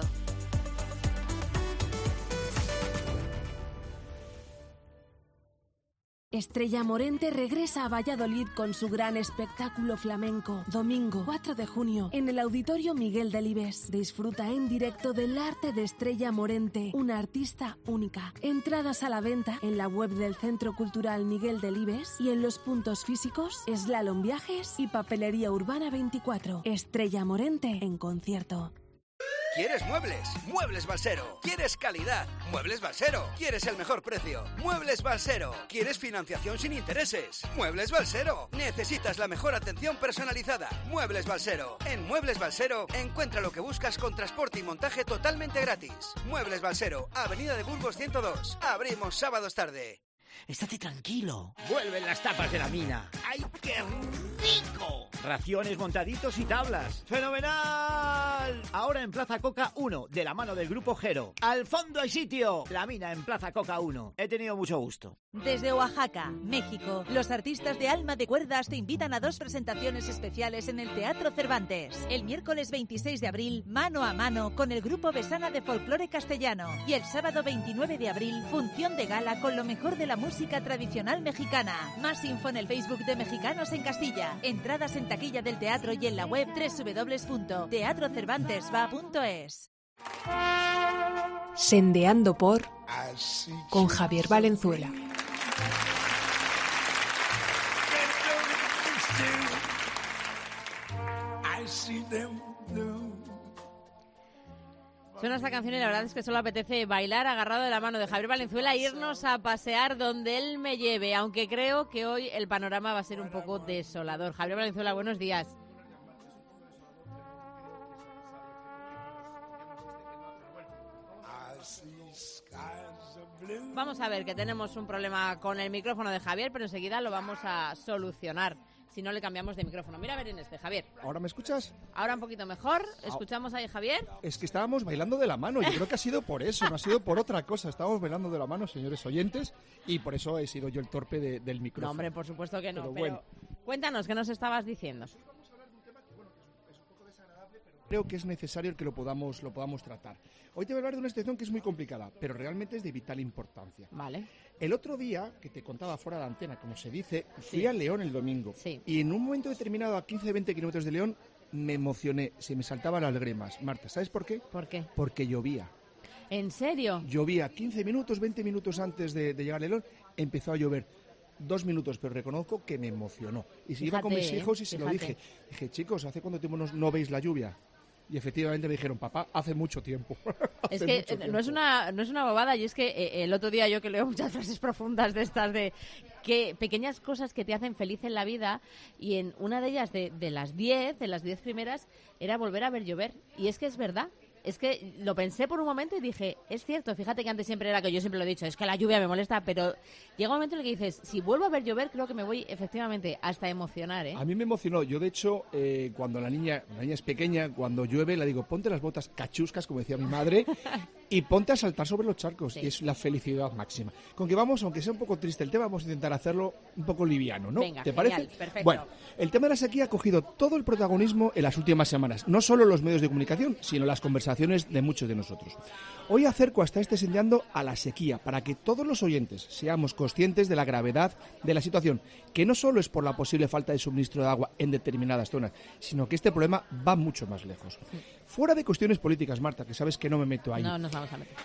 Estrella Morente regresa a Valladolid con su gran espectáculo flamenco. Domingo cuatro de junio en el Auditorio Miguel Delibes. Disfruta en directo del arte de Estrella Morente, una artista única. Entradas a la venta en la web del Centro Cultural Miguel Delibes y en los puntos físicos Slalom Viajes y Papelería Urbana veinticuatro. Estrella Morente en concierto. ¿Quieres muebles? Muebles Balsero. ¿Quieres calidad? Muebles Balsero. ¿Quieres el mejor precio? Muebles Balsero. ¿Quieres financiación sin intereses? Muebles Balsero. ¿Necesitas la mejor atención personalizada? Muebles Balsero. En Muebles Balsero encuentra lo que buscas con transporte y montaje totalmente gratis. Muebles Balsero, Avenida de Burgos ciento dos. Abrimos sábados tarde. Estate tranquilo. Vuelven las tapas de la mina. ¡Ay, qué rico! Raciones, montaditos y tablas. ¡Fenomenal! Ahora en Plaza Coca uno, de la mano del Grupo Gero. ¡Al fondo hay sitio! La mina en Plaza Coca uno. He tenido mucho gusto. Desde Oaxaca, México, los artistas de Alma de Cuerdas te invitan a dos presentaciones especiales en el Teatro Cervantes. El miércoles veintiséis de abril, mano a mano con el grupo Besana de Folclore Castellano. Y el sábado veintinueve de abril, función de gala con lo mejor de la música tradicional mexicana. Más info en el Facebook de Mexicanos en Castilla. Entradas en taquilla del teatro y en la web doble u doble u doble u punto teatro cervantes va punto es. Sendeando por con Javier Valenzuela. Suena esta canción y la verdad es que solo apetece bailar agarrado de la mano de Javier Valenzuela e irnos a pasear donde él me lleve, aunque creo que hoy el panorama va a ser un poco desolador. Javier Valenzuela, buenos días. Vamos a ver que tenemos un problema con el micrófono de Javier, pero enseguida lo vamos a solucionar. Si no, le cambiamos de micrófono. Mira a ver en este, Javier. ¿Ahora me escuchas? Ahora un poquito mejor. ¿Escuchamos ahí, Javier? Es que estábamos bailando de la mano. Yo creo que ha sido por eso, no ha sido por otra cosa. Estábamos bailando de la mano, señores oyentes, y por eso he sido yo el torpe de, del micrófono. No, hombre, por supuesto que no. Pero, pero bueno. Cuéntanos, ¿qué nos estabas diciendo? Creo que es necesario que lo podamos, lo podamos tratar. Hoy te voy a hablar de una situación que es muy complicada, pero realmente es de vital importancia. Vale. El otro día, que te contaba fuera de antena, como se dice, fui Sí. a León el domingo. Sí. Y en un momento determinado, a quince a veinte kilómetros de León, me emocioné, se me saltaban las gremas. Marta, ¿sabes por qué? ¿Por qué? Porque llovía. ¿En serio? Llovía quince minutos, veinte minutos antes de, de llegar a León, empezó a llover. Dos minutos, pero reconozco que me emocionó. Y si iba con mis Fíjate, hijos y se lo fíjate. dije. Dije, chicos, ¿hace cuánto tiempo no, no veis la lluvia? Y efectivamente me dijeron, papá, hace mucho tiempo. Es Hace que mucho eh, no tiempo. es una no es una bobada, y es que eh, el otro día yo que leo muchas frases profundas de estas de que pequeñas cosas que te hacen feliz en la vida, y en una de ellas de, de las diez, de las diez primeras, era volver a ver llover. Y es que es verdad. Es que lo pensé por un momento y dije, es cierto, fíjate que antes siempre era que yo siempre lo he dicho, es que la lluvia me molesta, pero llega un momento en el que dices, si vuelvo a ver llover, creo que me voy efectivamente hasta emocionar, ¿eh? A mí me emocionó. Yo, de hecho, eh, cuando la niña, la niña es pequeña, cuando llueve, le digo, ponte las botas cachuscas, como decía mi madre, y ponte a saltar sobre los charcos. Sí. Y es la felicidad máxima. Con que vamos, aunque sea un poco triste el tema, vamos a intentar hacerlo un poco liviano, ¿no? Venga, ¿Te genial, parece? perfecto. Bueno, el tema de la sequía ha cogido todo el protagonismo en las últimas semanas. No solo los medios de comunicación, sino las conversaciones de muchos de nosotros. Hoy acerco hasta este señalando a la sequía, para que todos los oyentes seamos conscientes de la gravedad de la situación, que no solo es por la posible falta de suministro de agua en determinadas zonas, sino que este problema va mucho más lejos. Fuera de cuestiones políticas, Marta, que sabes que no me meto ahí. No nos vamos a meter.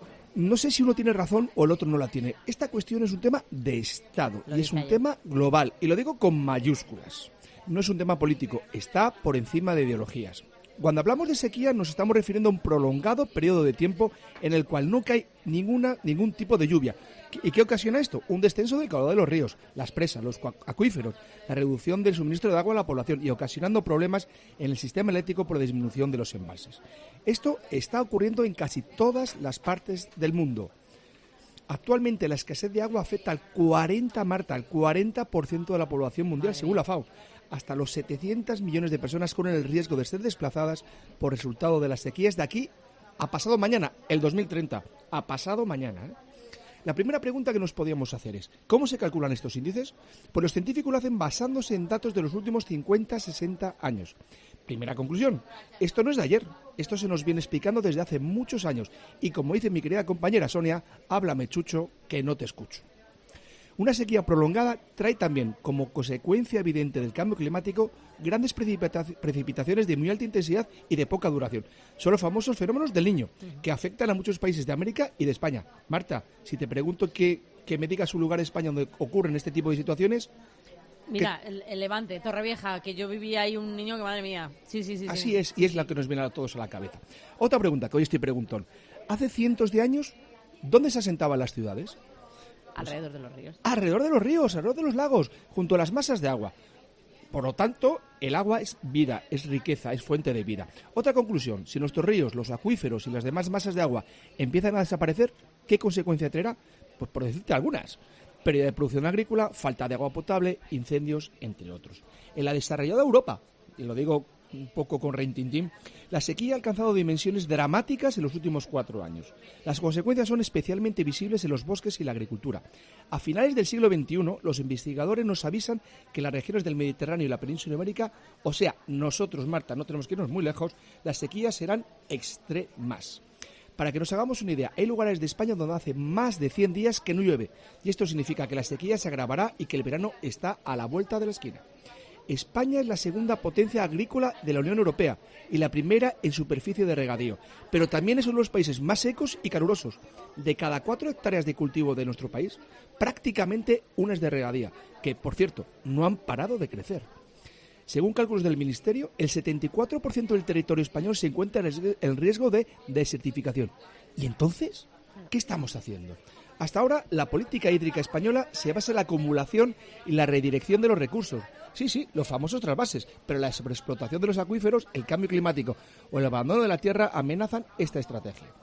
No sé si uno tiene razón o el otro no la tiene. Esta cuestión es un tema de Estado Lo y es dije un ayer. tema global, y lo digo con mayúsculas. No es un tema político, está por encima de ideologías. Cuando hablamos de sequía nos estamos refiriendo a un prolongado periodo de tiempo en el cual no cae ninguna, ningún tipo de lluvia. ¿Y qué ocasiona esto? Un descenso del caudal de los ríos, las presas, los cua- acuíferos, la reducción del suministro de agua a la población y ocasionando problemas en el sistema eléctrico por la disminución de los embalses. Esto está ocurriendo en casi todas las partes del mundo. Actualmente la escasez de agua afecta al cuarenta, Marta, al cuarenta por ciento de la población mundial, según la FAO. Hasta los setecientos millones de personas corren el riesgo de ser desplazadas por resultado de las sequías de aquí a pasado mañana, el dos mil treinta. A pasado mañana, ¿eh? La primera pregunta que nos podíamos hacer es, ¿cómo se calculan estos índices? Pues los científicos lo hacen basándose en datos de los últimos cincuenta, sesenta años. Primera conclusión, esto no es de ayer, esto se nos viene explicando desde hace muchos años. Y como dice mi querida compañera Sonia, háblame chucho, que no te escucho. Una sequía prolongada trae también, como consecuencia evidente del cambio climático, grandes precipita- precipitaciones de muy alta intensidad y de poca duración. Son los famosos fenómenos del Niño, que afectan a muchos países de América y de España. Marta, si te pregunto que, que me digas un lugar en España donde ocurren este tipo de situaciones... Mira, el, el Levante, Torrevieja, que yo vivía ahí un niño que, madre mía. Sí, sí, sí. Así sí. es, y es la que nos viene a todos a la cabeza. Otra pregunta, que hoy estoy preguntón. Hace cientos de años, ¿dónde se asentaban las ciudades? Alrededor de los ríos. Alrededor de los ríos, alrededor de los lagos, junto a las masas de agua. Por lo tanto, el agua es vida, es riqueza, es fuente de vida. Otra conclusión, si nuestros ríos, los acuíferos y las demás masas de agua empiezan a desaparecer, ¿qué consecuencia traerá? Pues por decirte algunas. Pérdida de producción agrícola, falta de agua potable, incendios, entre otros. En la desarrollada Europa, y lo digo un poco con reintintín, la sequía ha alcanzado dimensiones dramáticas en los últimos cuatro años. Las consecuencias son especialmente visibles en los bosques y la agricultura. A finales del siglo veintiuno, los investigadores nos avisan que en las regiones del Mediterráneo y la península ibérica, o sea, nosotros, Marta, no tenemos que irnos muy lejos, las sequías serán extremas. Para que nos hagamos una idea, hay lugares de España donde hace más de cien días que no llueve, y esto significa que la sequía se agravará y que el verano está a la vuelta de la esquina. España es la segunda potencia agrícola de la Unión Europea y la primera en superficie de regadío, pero también es uno de los países más secos y calurosos. De cada cuatro hectáreas de cultivo de nuestro país, prácticamente una es de regadía, que, por cierto, no han parado de crecer. Según cálculos del Ministerio, el setenta y cuatro por ciento del territorio español se encuentra en riesgo de desertificación. ¿Y entonces qué estamos haciendo? Hasta ahora, la política hídrica española se basa en la acumulación y la redirección de los recursos. Sí, sí, los famosos trasvases, pero la sobreexplotación de los acuíferos, el cambio climático o el abandono de la tierra amenazan esta estrategia.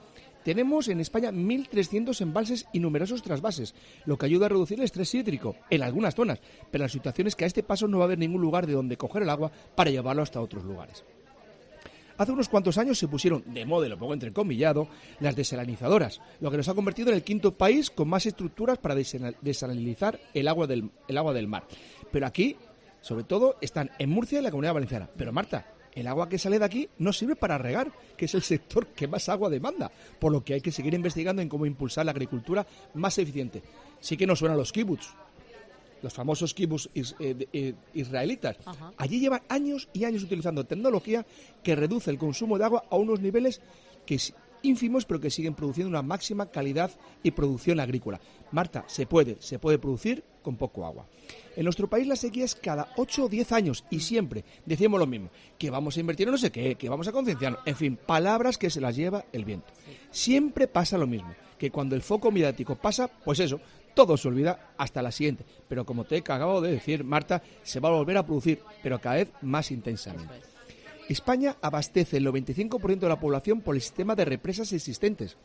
Tenemos en España mil trescientos embalses y numerosos trasvases, lo que ayuda a reducir el estrés hídrico en algunas zonas, pero la situación es que a este paso no va a haber ningún lugar de donde coger el agua para llevarlo hasta otros lugares. Hace unos cuantos años se pusieron de moda, lo pongo entrecomillado, las desalinizadoras, lo que nos ha convertido en el quinto país con más estructuras para desalinizar el agua del, el agua del mar. Pero aquí, sobre todo, están en Murcia y la Comunidad Valenciana. Pero Marta, el agua que sale de aquí no sirve para regar, que es el sector que más agua demanda, por lo que hay que seguir investigando en cómo impulsar la agricultura más eficiente. Sí que nos suenan los kibbutz, los famosos kibbutz is, eh, eh, israelitas. Ajá. Allí llevan años y años utilizando tecnología que reduce el consumo de agua a unos niveles que es ínfimos, pero que siguen produciendo una máxima calidad y producción agrícola. Marta, se puede, se puede producir con poco agua. En nuestro país la sequía es cada ocho o diez años y siempre decimos lo mismo, que vamos a invertir en no sé qué, que vamos a concienciarnos, en fin, palabras que se las lleva el viento. Siempre pasa lo mismo, que cuando el foco mediático pasa, pues eso, todo se olvida hasta la siguiente. Pero como te he acabado de decir, Marta, se va a volver a producir, pero cada vez más intensamente. España abastece el noventa y cinco por ciento de la población por el sistema de represas existentes.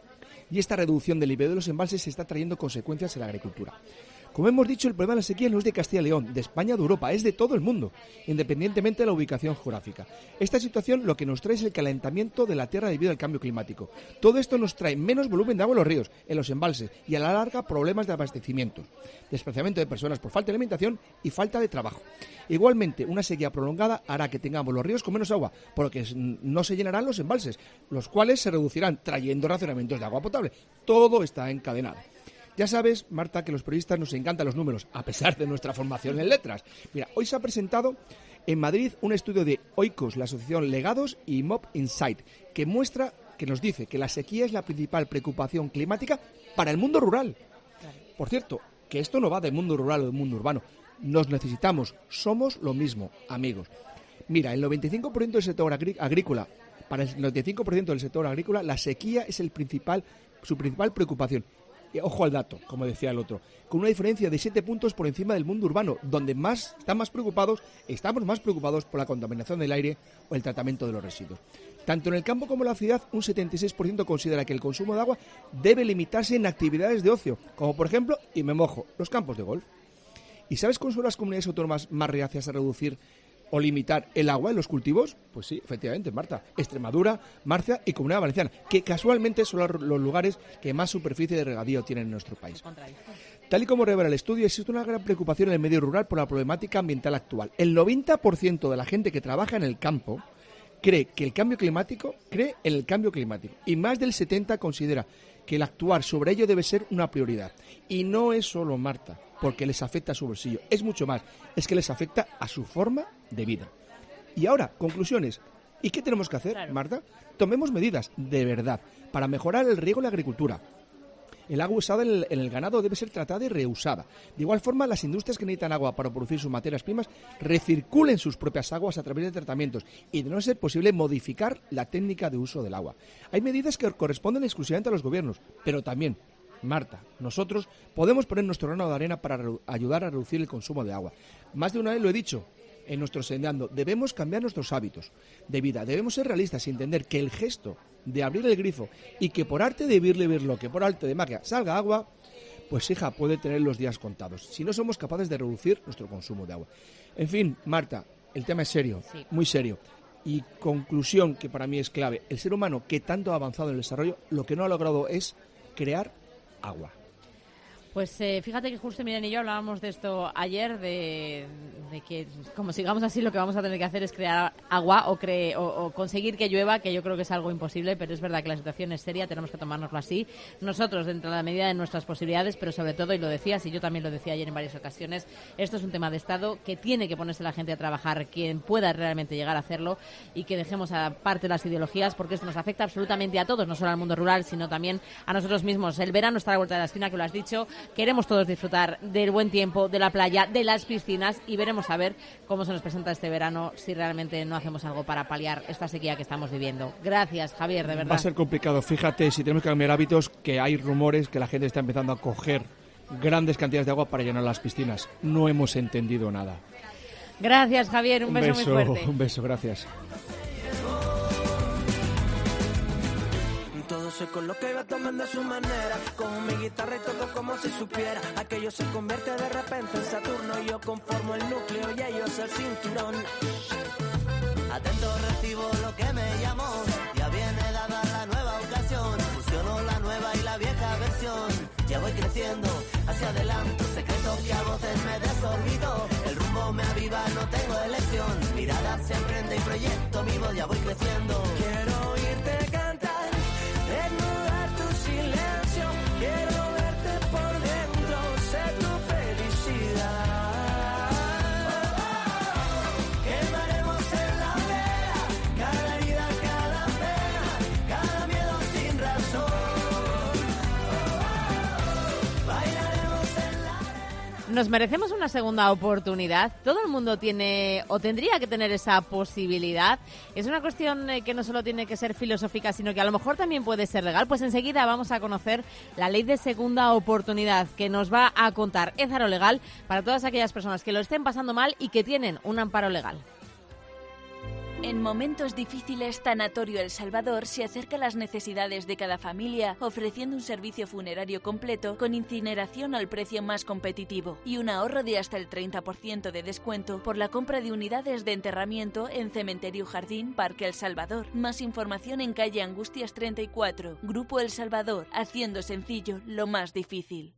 Y esta reducción del nivel de los embalses está trayendo consecuencias en la agricultura. Como hemos dicho, el problema de la sequía no es de Castilla y León, de España o de Europa, es de todo el mundo, independientemente de la ubicación geográfica. Esta situación lo que nos trae es el calentamiento de la tierra debido al cambio climático. Todo esto nos trae menos volumen de agua en los ríos, en los embalses y a la larga problemas de abastecimiento, desplazamiento de personas por falta de alimentación y falta de trabajo. Igualmente, una sequía prolongada hará que tengamos los ríos con menos agua, porque no se llenarán los embalses, los cuales se reducirán trayendo racionamientos de agua potable. Todo está encadenado. Ya sabes, Marta, que los periodistas nos encantan los números, a pesar de nuestra formación en letras. Mira, hoy se ha presentado en Madrid un estudio de Oikos, la asociación Legados y Mob Insight, que muestra, que nos dice que la sequía es la principal preocupación climática para el mundo rural. Por cierto, que esto no va del mundo rural o del mundo urbano. Nos necesitamos, somos lo mismo, amigos. Mira, el noventa y cinco por ciento del sector agrícola, para el noventa y cinco por ciento del sector agrícola, la sequía es el principal, su principal preocupación. Ojo al dato, como decía el otro, con una diferencia de siete puntos por encima del mundo urbano, donde más están más preocupados, estamos más preocupados por la contaminación del aire o el tratamiento de los residuos. Tanto en el campo como en la ciudad, un setenta y seis por ciento considera que el consumo de agua debe limitarse en actividades de ocio, como por ejemplo, y me mojo, los campos de golf. ¿Y sabes cuáles son las comunidades autónomas más reacias a reducir o limitar el agua en los cultivos? Pues sí, efectivamente, Marta. Extremadura, Murcia y Comunidad Valenciana, que casualmente son los lugares que más superficie de regadío tienen en nuestro país. Tal y como revela el estudio, existe una gran preocupación en el medio rural por la problemática ambiental actual. El noventa por ciento de la gente que trabaja en el campo cree que el cambio climático, cree en el cambio climático, y más del setenta por ciento considera que el actuar sobre ello debe ser una prioridad. Y no es solo, Marta, porque les afecta a su bolsillo, es mucho más, es que les afecta a su forma de vida. Y ahora, conclusiones. ¿Y qué tenemos que hacer, claro, Marta? Tomemos medidas, de verdad, para mejorar el riego en la agricultura. El agua usada en el, en el ganado debe ser tratada y reusada. De igual forma, las industrias que necesitan agua para producir sus materias primas recirculen sus propias aguas a través de tratamientos y, de no ser posible, modificar la técnica de uso del agua. Hay medidas que corresponden exclusivamente a los gobiernos, pero también, Marta, nosotros podemos poner nuestro grano de arena para re- ayudar a reducir el consumo de agua. Más de una vez lo he dicho en nuestro Sendeando, debemos cambiar nuestros hábitos de vida, debemos ser realistas y entender que el gesto de abrir el grifo y que por arte de birle birlo, que por arte de magia salga agua, pues hija, puede tener los días contados, si no somos capaces de reducir nuestro consumo de agua. En fin, Marta, el tema es serio, sí, muy serio. Y conclusión que para mí es clave, el ser humano que tanto ha avanzado en el desarrollo, lo que no ha logrado es crear agua. Pues eh, fíjate que justo Miren y yo hablábamos de esto ayer, de, de que como sigamos así lo que vamos a tener que hacer es crear agua o, cre- o, o conseguir que llueva, que yo creo que es algo imposible, pero es verdad que la situación es seria, tenemos que tomárnoslo así, nosotros dentro de la medida de nuestras posibilidades, pero sobre todo, y lo decías, y yo también lo decía ayer en varias ocasiones, esto es un tema de Estado que tiene que ponerse la gente a trabajar, quien pueda realmente llegar a hacerlo, y que dejemos aparte las ideologías, porque esto nos afecta absolutamente a todos, no solo al mundo rural, sino también a nosotros mismos. El verano está a la vuelta de la esquina, que lo has dicho. Queremos todos disfrutar del buen tiempo, de la playa, de las piscinas, y veremos a ver cómo se nos presenta este verano si realmente no hacemos algo para paliar esta sequía que estamos viviendo. Gracias, Javier, de verdad. Va a ser complicado. Fíjate, si tenemos que cambiar hábitos, que hay rumores que la gente está empezando a coger grandes cantidades de agua para llenar las piscinas. No hemos entendido nada. Gracias, Javier. Un, un beso, beso muy fuerte. Un beso, gracias. Todos soy con lo que iba tomando a su manera. Con mi guitarra y toco como si supiera. Aquello se convierte de repente en Saturno. Yo conformo el núcleo y ellos el cinturón. Atento recibo lo que me llamó. Ya viene dada la nueva ocasión. Fusiono la nueva y la vieja versión. Ya voy creciendo hacia adelante. Secreto que a voces me desorbito. El rumbo me aviva, no tengo elección. Mirada se emprende y proyecto mi voz. Ya voy creciendo. Quiero oírte cantar, desnudar tu silencio. Quiero verte por dentro, sé tu felicidad. Quemaremos en la hoguera cada herida, cada pena, cada miedo sin razón. Bailaremos en la Nos merecemos una segunda oportunidad. Todo el mundo tiene o tendría que tener esa posibilidad. Es una cuestión eh, que no solo tiene que ser filosófica, sino que a lo mejor también puede ser legal. Pues enseguida vamos a conocer la ley de segunda oportunidad que nos va a contar Ézaro Legal para todas aquellas personas que lo estén pasando mal y que tienen un amparo legal. En momentos difíciles, Tanatorio El Salvador se acerca a las necesidades de cada familia, ofreciendo un servicio funerario completo con incineración al precio más competitivo y un ahorro de hasta el treinta por ciento de descuento por la compra de unidades de enterramiento en Cementerio Jardín Parque El Salvador. Más información en calle Angustias treinta y cuatro. Grupo El Salvador, haciendo sencillo lo más difícil.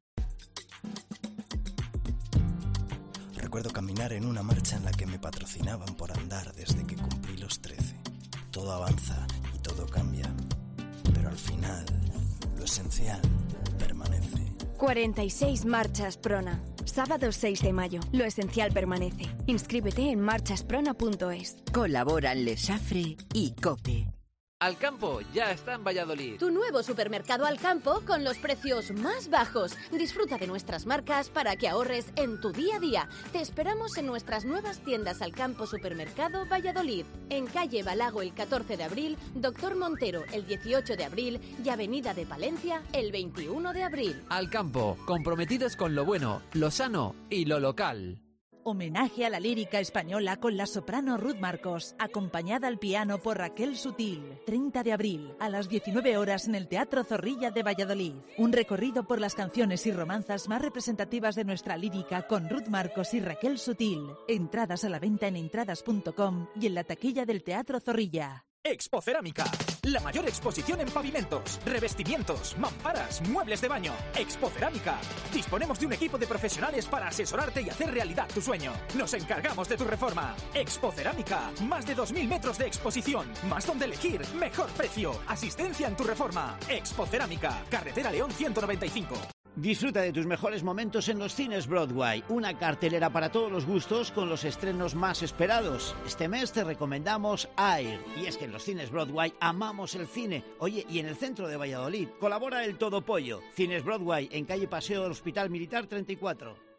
Recuerdo caminar en una marcha en la que me patrocinaban por andar desde que cumplí los trece. Todo avanza y todo cambia, pero al final, lo esencial permanece. cuarenta y seis marchas Prona. Sábado seis de mayo. Lo esencial permanece. Inscríbete en marchasprona punto es. Colaboran Lesafre y COPE. Alcampo ya está en Valladolid. Tu nuevo supermercado Alcampo con los precios más bajos. Disfruta de nuestras marcas para que ahorres en tu día a día. Te esperamos en nuestras nuevas tiendas Alcampo Supermercado Valladolid. En calle Balago el catorce de abril, Doctor Montero el dieciocho de abril y Avenida de Palencia el veintiuno de abril. Alcampo, comprometidos con lo bueno, lo sano y lo local. Homenaje a la lírica española con la soprano Ruth Marcos, acompañada al piano por Raquel Sutil. treinta de abril, a las diecinueve horas en el Teatro Zorrilla de Valladolid. Un recorrido por las canciones y romanzas más representativas de nuestra lírica con Ruth Marcos y Raquel Sutil. Entradas a la venta en entradas punto com y en la taquilla del Teatro Zorrilla. Expo Cerámica, la mayor exposición en pavimentos, revestimientos, mamparas, muebles de baño. Expo Cerámica. Disponemos de un equipo de profesionales para asesorarte y hacer realidad tu sueño. Nos encargamos de tu reforma. Expo Cerámica, más de dos mil metros de exposición, más donde elegir, mejor precio, asistencia en tu reforma. Expo Cerámica, Carretera León ciento noventa y cinco. Disfruta de tus mejores momentos en los cines Broadway, una cartelera para todos los gustos con los estrenos más esperados. Este mes te recomendamos Air, y es que en los cines Broadway amamos el cine. Oye, y en el centro de Valladolid colabora el Todo Pollo. Cines Broadway en calle Paseo del Hospital Militar treinta y cuatro.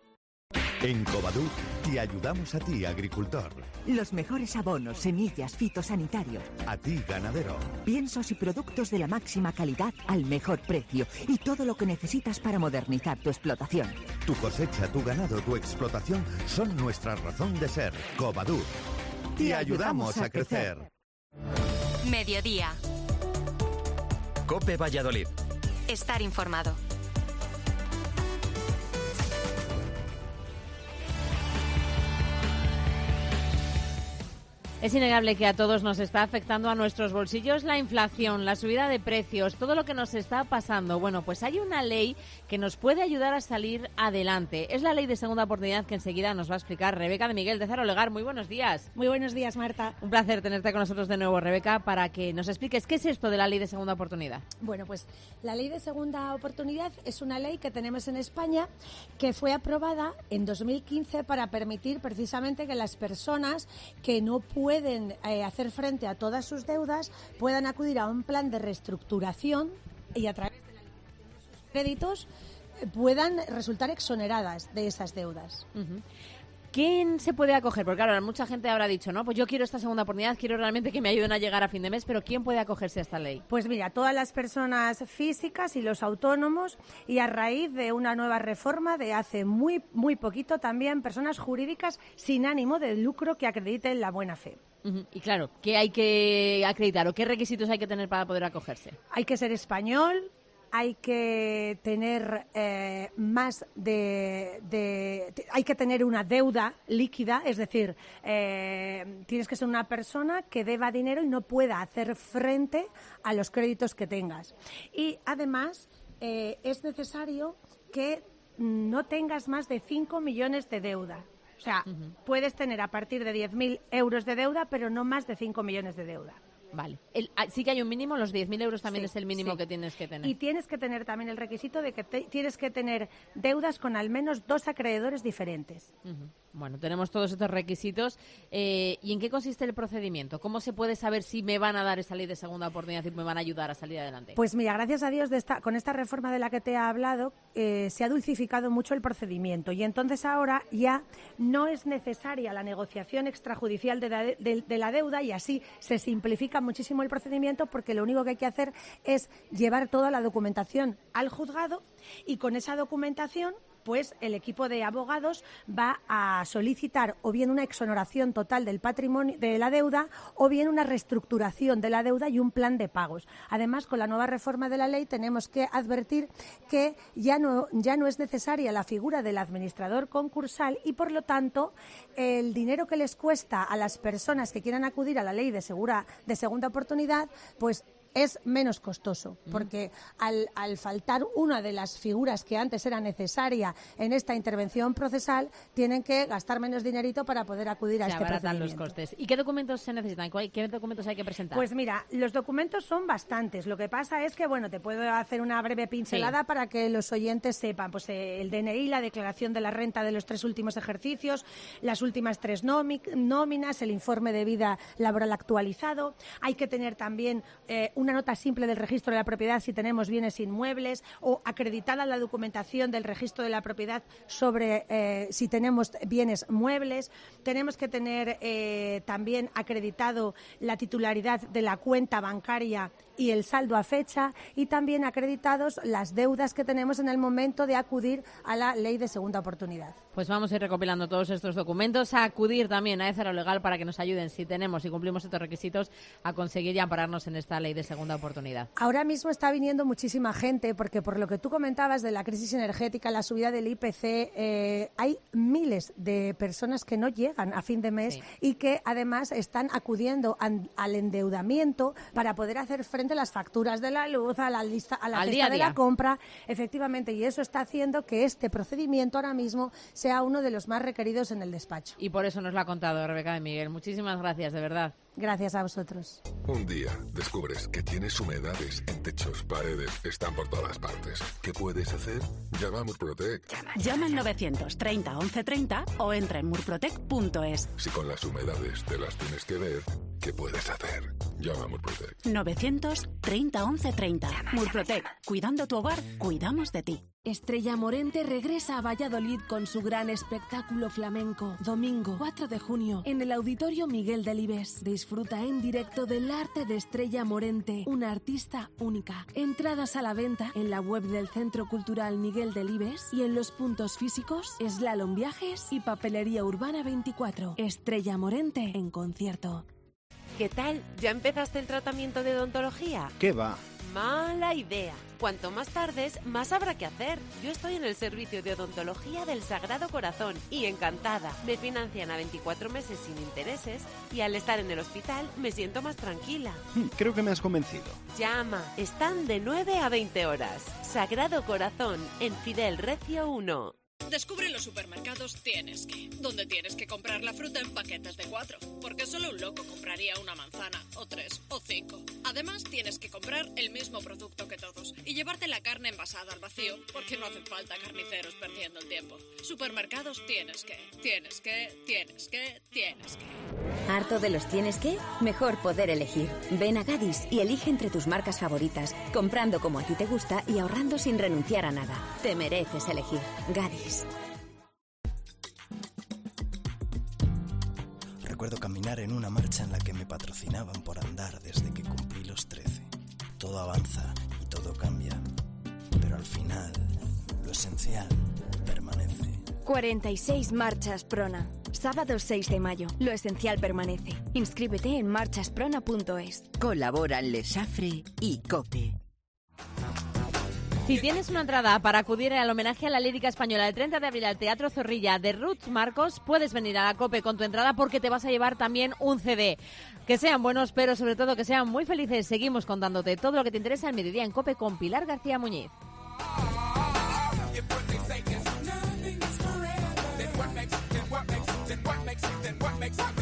En Covadú te ayudamos a ti, agricultor. Los mejores abonos, semillas, fitosanitarios. A ti, ganadero. Piensos y productos de la máxima calidad al mejor precio. Y todo lo que necesitas para modernizar tu explotación. Tu cosecha, tu ganado, tu explotación son nuestra razón de ser. Covadú. Te, te ayudamos, ayudamos a crecer. crecer. Mediodía. COPE Valladolid. Estar informado. Es innegable que a todos nos está afectando a nuestros bolsillos la inflación, la subida de precios, todo lo que nos está pasando. Bueno, pues hay una ley que nos puede ayudar a salir adelante. Es la ley de segunda oportunidad que enseguida nos va a explicar Rebeca de Miguel de Ézaro Legal. Muy buenos días. Muy buenos días, Marta. Un placer tenerte con nosotros de nuevo, Rebeca, para que nos expliques qué es esto de la ley de segunda oportunidad. Bueno, pues la ley de segunda oportunidad es una ley que tenemos en España que fue aprobada en dos mil quince para permitir precisamente que las personas que no pueden pueden eh, hacer frente a todas sus deudas, puedan acudir a un plan de reestructuración y a través de la liquidación de sus créditos eh, puedan resultar exoneradas de esas deudas. Uh-huh. ¿Quién se puede acoger? Porque claro, mucha gente habrá dicho, no, pues yo quiero esta segunda oportunidad, quiero realmente que me ayuden a llegar a fin de mes, pero ¿quién puede acogerse a esta ley? Pues mira, todas las personas físicas y los autónomos, y a raíz de una nueva reforma de hace muy, muy poquito también personas jurídicas sin ánimo de lucro que acrediten la buena fe. Uh-huh. Y claro, ¿qué hay que acreditar o qué requisitos hay que tener para poder acogerse? Hay que ser español, hay que tener eh, más de, de, de... Hay que tener una deuda líquida, es decir, eh, tienes que ser una persona que deba dinero y no pueda hacer frente a los créditos que tengas. Y además eh, es necesario que no tengas más de cinco millones de deuda. O sea, uh-huh. puedes tener a partir de diez mil euros de deuda, pero no más de cinco millones de deuda. Vale. El, sí que hay un mínimo, los diez mil euros también sí, es el mínimo sí. que tienes que tener. Y tienes que tener también el requisito de que te, tienes que tener deudas con al menos dos acreedores diferentes. Uh-huh. Bueno, tenemos todos estos requisitos. Eh, ¿Y en qué consiste el procedimiento? ¿Cómo se puede saber si me van a dar esa ley de segunda oportunidad y me van a ayudar a salir adelante? Pues mira, gracias a Dios de esta, con esta reforma de la que te he hablado, eh, se ha dulcificado mucho el procedimiento y entonces ahora ya no es necesaria la negociación extrajudicial de la, de, de la deuda y así se simplifica muchísimo el procedimiento porque lo único que hay que hacer es llevar toda la documentación al juzgado y con esa documentación pues el equipo de abogados va a solicitar o bien una exoneración total del patrimonio de la deuda o bien una reestructuración de la deuda y un plan de pagos. Además, con la nueva reforma de la ley tenemos que advertir que ya no, ya no es necesaria la figura del administrador concursal y, por lo tanto, el dinero que les cuesta a las personas que quieran acudir a la ley de, segura, de segunda oportunidad, pues es menos costoso, porque al, al faltar una de las figuras que antes era necesaria en esta intervención procesal, tienen que gastar menos dinerito para poder acudir a se este procedimiento. los costes. ¿Y qué documentos se necesitan? ¿Qué documentos hay que presentar? Pues mira, los documentos son bastantes. Lo que pasa es que, bueno, te puedo hacer una breve pincelada sí. para que los oyentes sepan. Pues eh, el D N I, la declaración de la renta de los tres últimos ejercicios, las últimas tres nóminas, el informe de vida laboral actualizado. Hay que tener también eh, una nota simple del registro de la propiedad si tenemos bienes inmuebles o acreditada la documentación del registro de la propiedad sobre eh, si tenemos bienes muebles. Tenemos que tener eh, también acreditado la titularidad de la cuenta bancaria y el saldo a fecha y también acreditados las deudas que tenemos en el momento de acudir a la ley de segunda oportunidad. Pues vamos a ir recopilando todos estos documentos, a acudir también a Ézaro Legal para que nos ayuden, si tenemos y cumplimos estos requisitos, a conseguir ya ampararnos en esta ley de segunda oportunidad. Ahora mismo está viniendo muchísima gente porque por lo que tú comentabas de la crisis energética, la subida del I P C, eh, hay miles de personas que no llegan a fin de mes sí. y que además están acudiendo an, al endeudamiento para poder hacer frente a las facturas de la luz, a la lista, a la cesta de la compra, efectivamente, y eso está haciendo que este procedimiento ahora mismo sea uno de los más requeridos en el despacho. Y por eso nos lo ha contado Rebeca de Miguel. Muchísimas gracias, de verdad. Gracias a vosotros. Un día descubres que tienes humedades en techos, paredes, están por todas partes. ¿Qué puedes hacer? Llama a Murprotec. Llama, Llama al novecientos treinta once treinta o entra en murprotec punto es. Si con las humedades te las tienes que ver, ¿qué puedes hacer? Llama a Murprotec. novecientos treinta once treinta. Llama, Murprotec. Llama, llama. Cuidando tu hogar, cuidamos de ti. Estrella Morente regresa a Valladolid con su gran espectáculo flamenco. Domingo cuatro de junio en el Auditorio Miguel Delibes. Disfruta en directo del arte de Estrella Morente, una artista única. Entradas a la venta en la web del Centro Cultural Miguel Delibes y en los puntos físicos Slalom Viajes y Papelería Urbana veinticuatro. Estrella Morente en concierto. ¿Qué tal? ¿Ya empezaste el tratamiento de odontología? ¿Qué va? Mala idea. Cuanto más tardes, más habrá que hacer. Yo estoy en el servicio de odontología del Sagrado Corazón y encantada. Me financian a veinticuatro meses sin intereses y al estar en el hospital me siento más tranquila. Creo que me has convencido. Llama. Están de nueve a veinte horas. Sagrado Corazón, en Fidel Recio uno. Descubre en los supermercados Tienes Que, donde tienes que comprar la fruta en paquetes de cuatro, porque solo un loco compraría una manzana, o tres, o cinco. Además, tienes que comprar el mismo producto que todos y llevarte la carne envasada al vacío, porque no hacen falta carniceros perdiendo el tiempo. Supermercados Tienes Que, tienes que, tienes que, tienes que. ¿Harto de los tienes que? Mejor poder elegir. Ven a Gadis y elige entre tus marcas favoritas, comprando como a ti te gusta y ahorrando sin renunciar a nada. Te mereces elegir. Gadis. Recuerdo caminar en una marcha en la que me patrocinaban por andar desde que cumplí los trece. Todo avanza y todo cambia, pero al final lo esencial permanece. cuarenta y seis marchas Prona. Sábado seis de mayo. Lo esencial permanece. Inscríbete en marchasprona punto es. Colaboran Le Safre y COPE. Si tienes una entrada para acudir al homenaje a la lírica española el treinta de abril al Teatro Zorrilla de Ruth Marcos, puedes venir a la COPE con tu entrada porque te vas a llevar también un C D. Que sean buenos, pero sobre todo que sean muy felices. Seguimos contándote todo lo que te interesa al mediodía en COPE con Pilar García Muñiz. Then what makes, then what makes, then what makes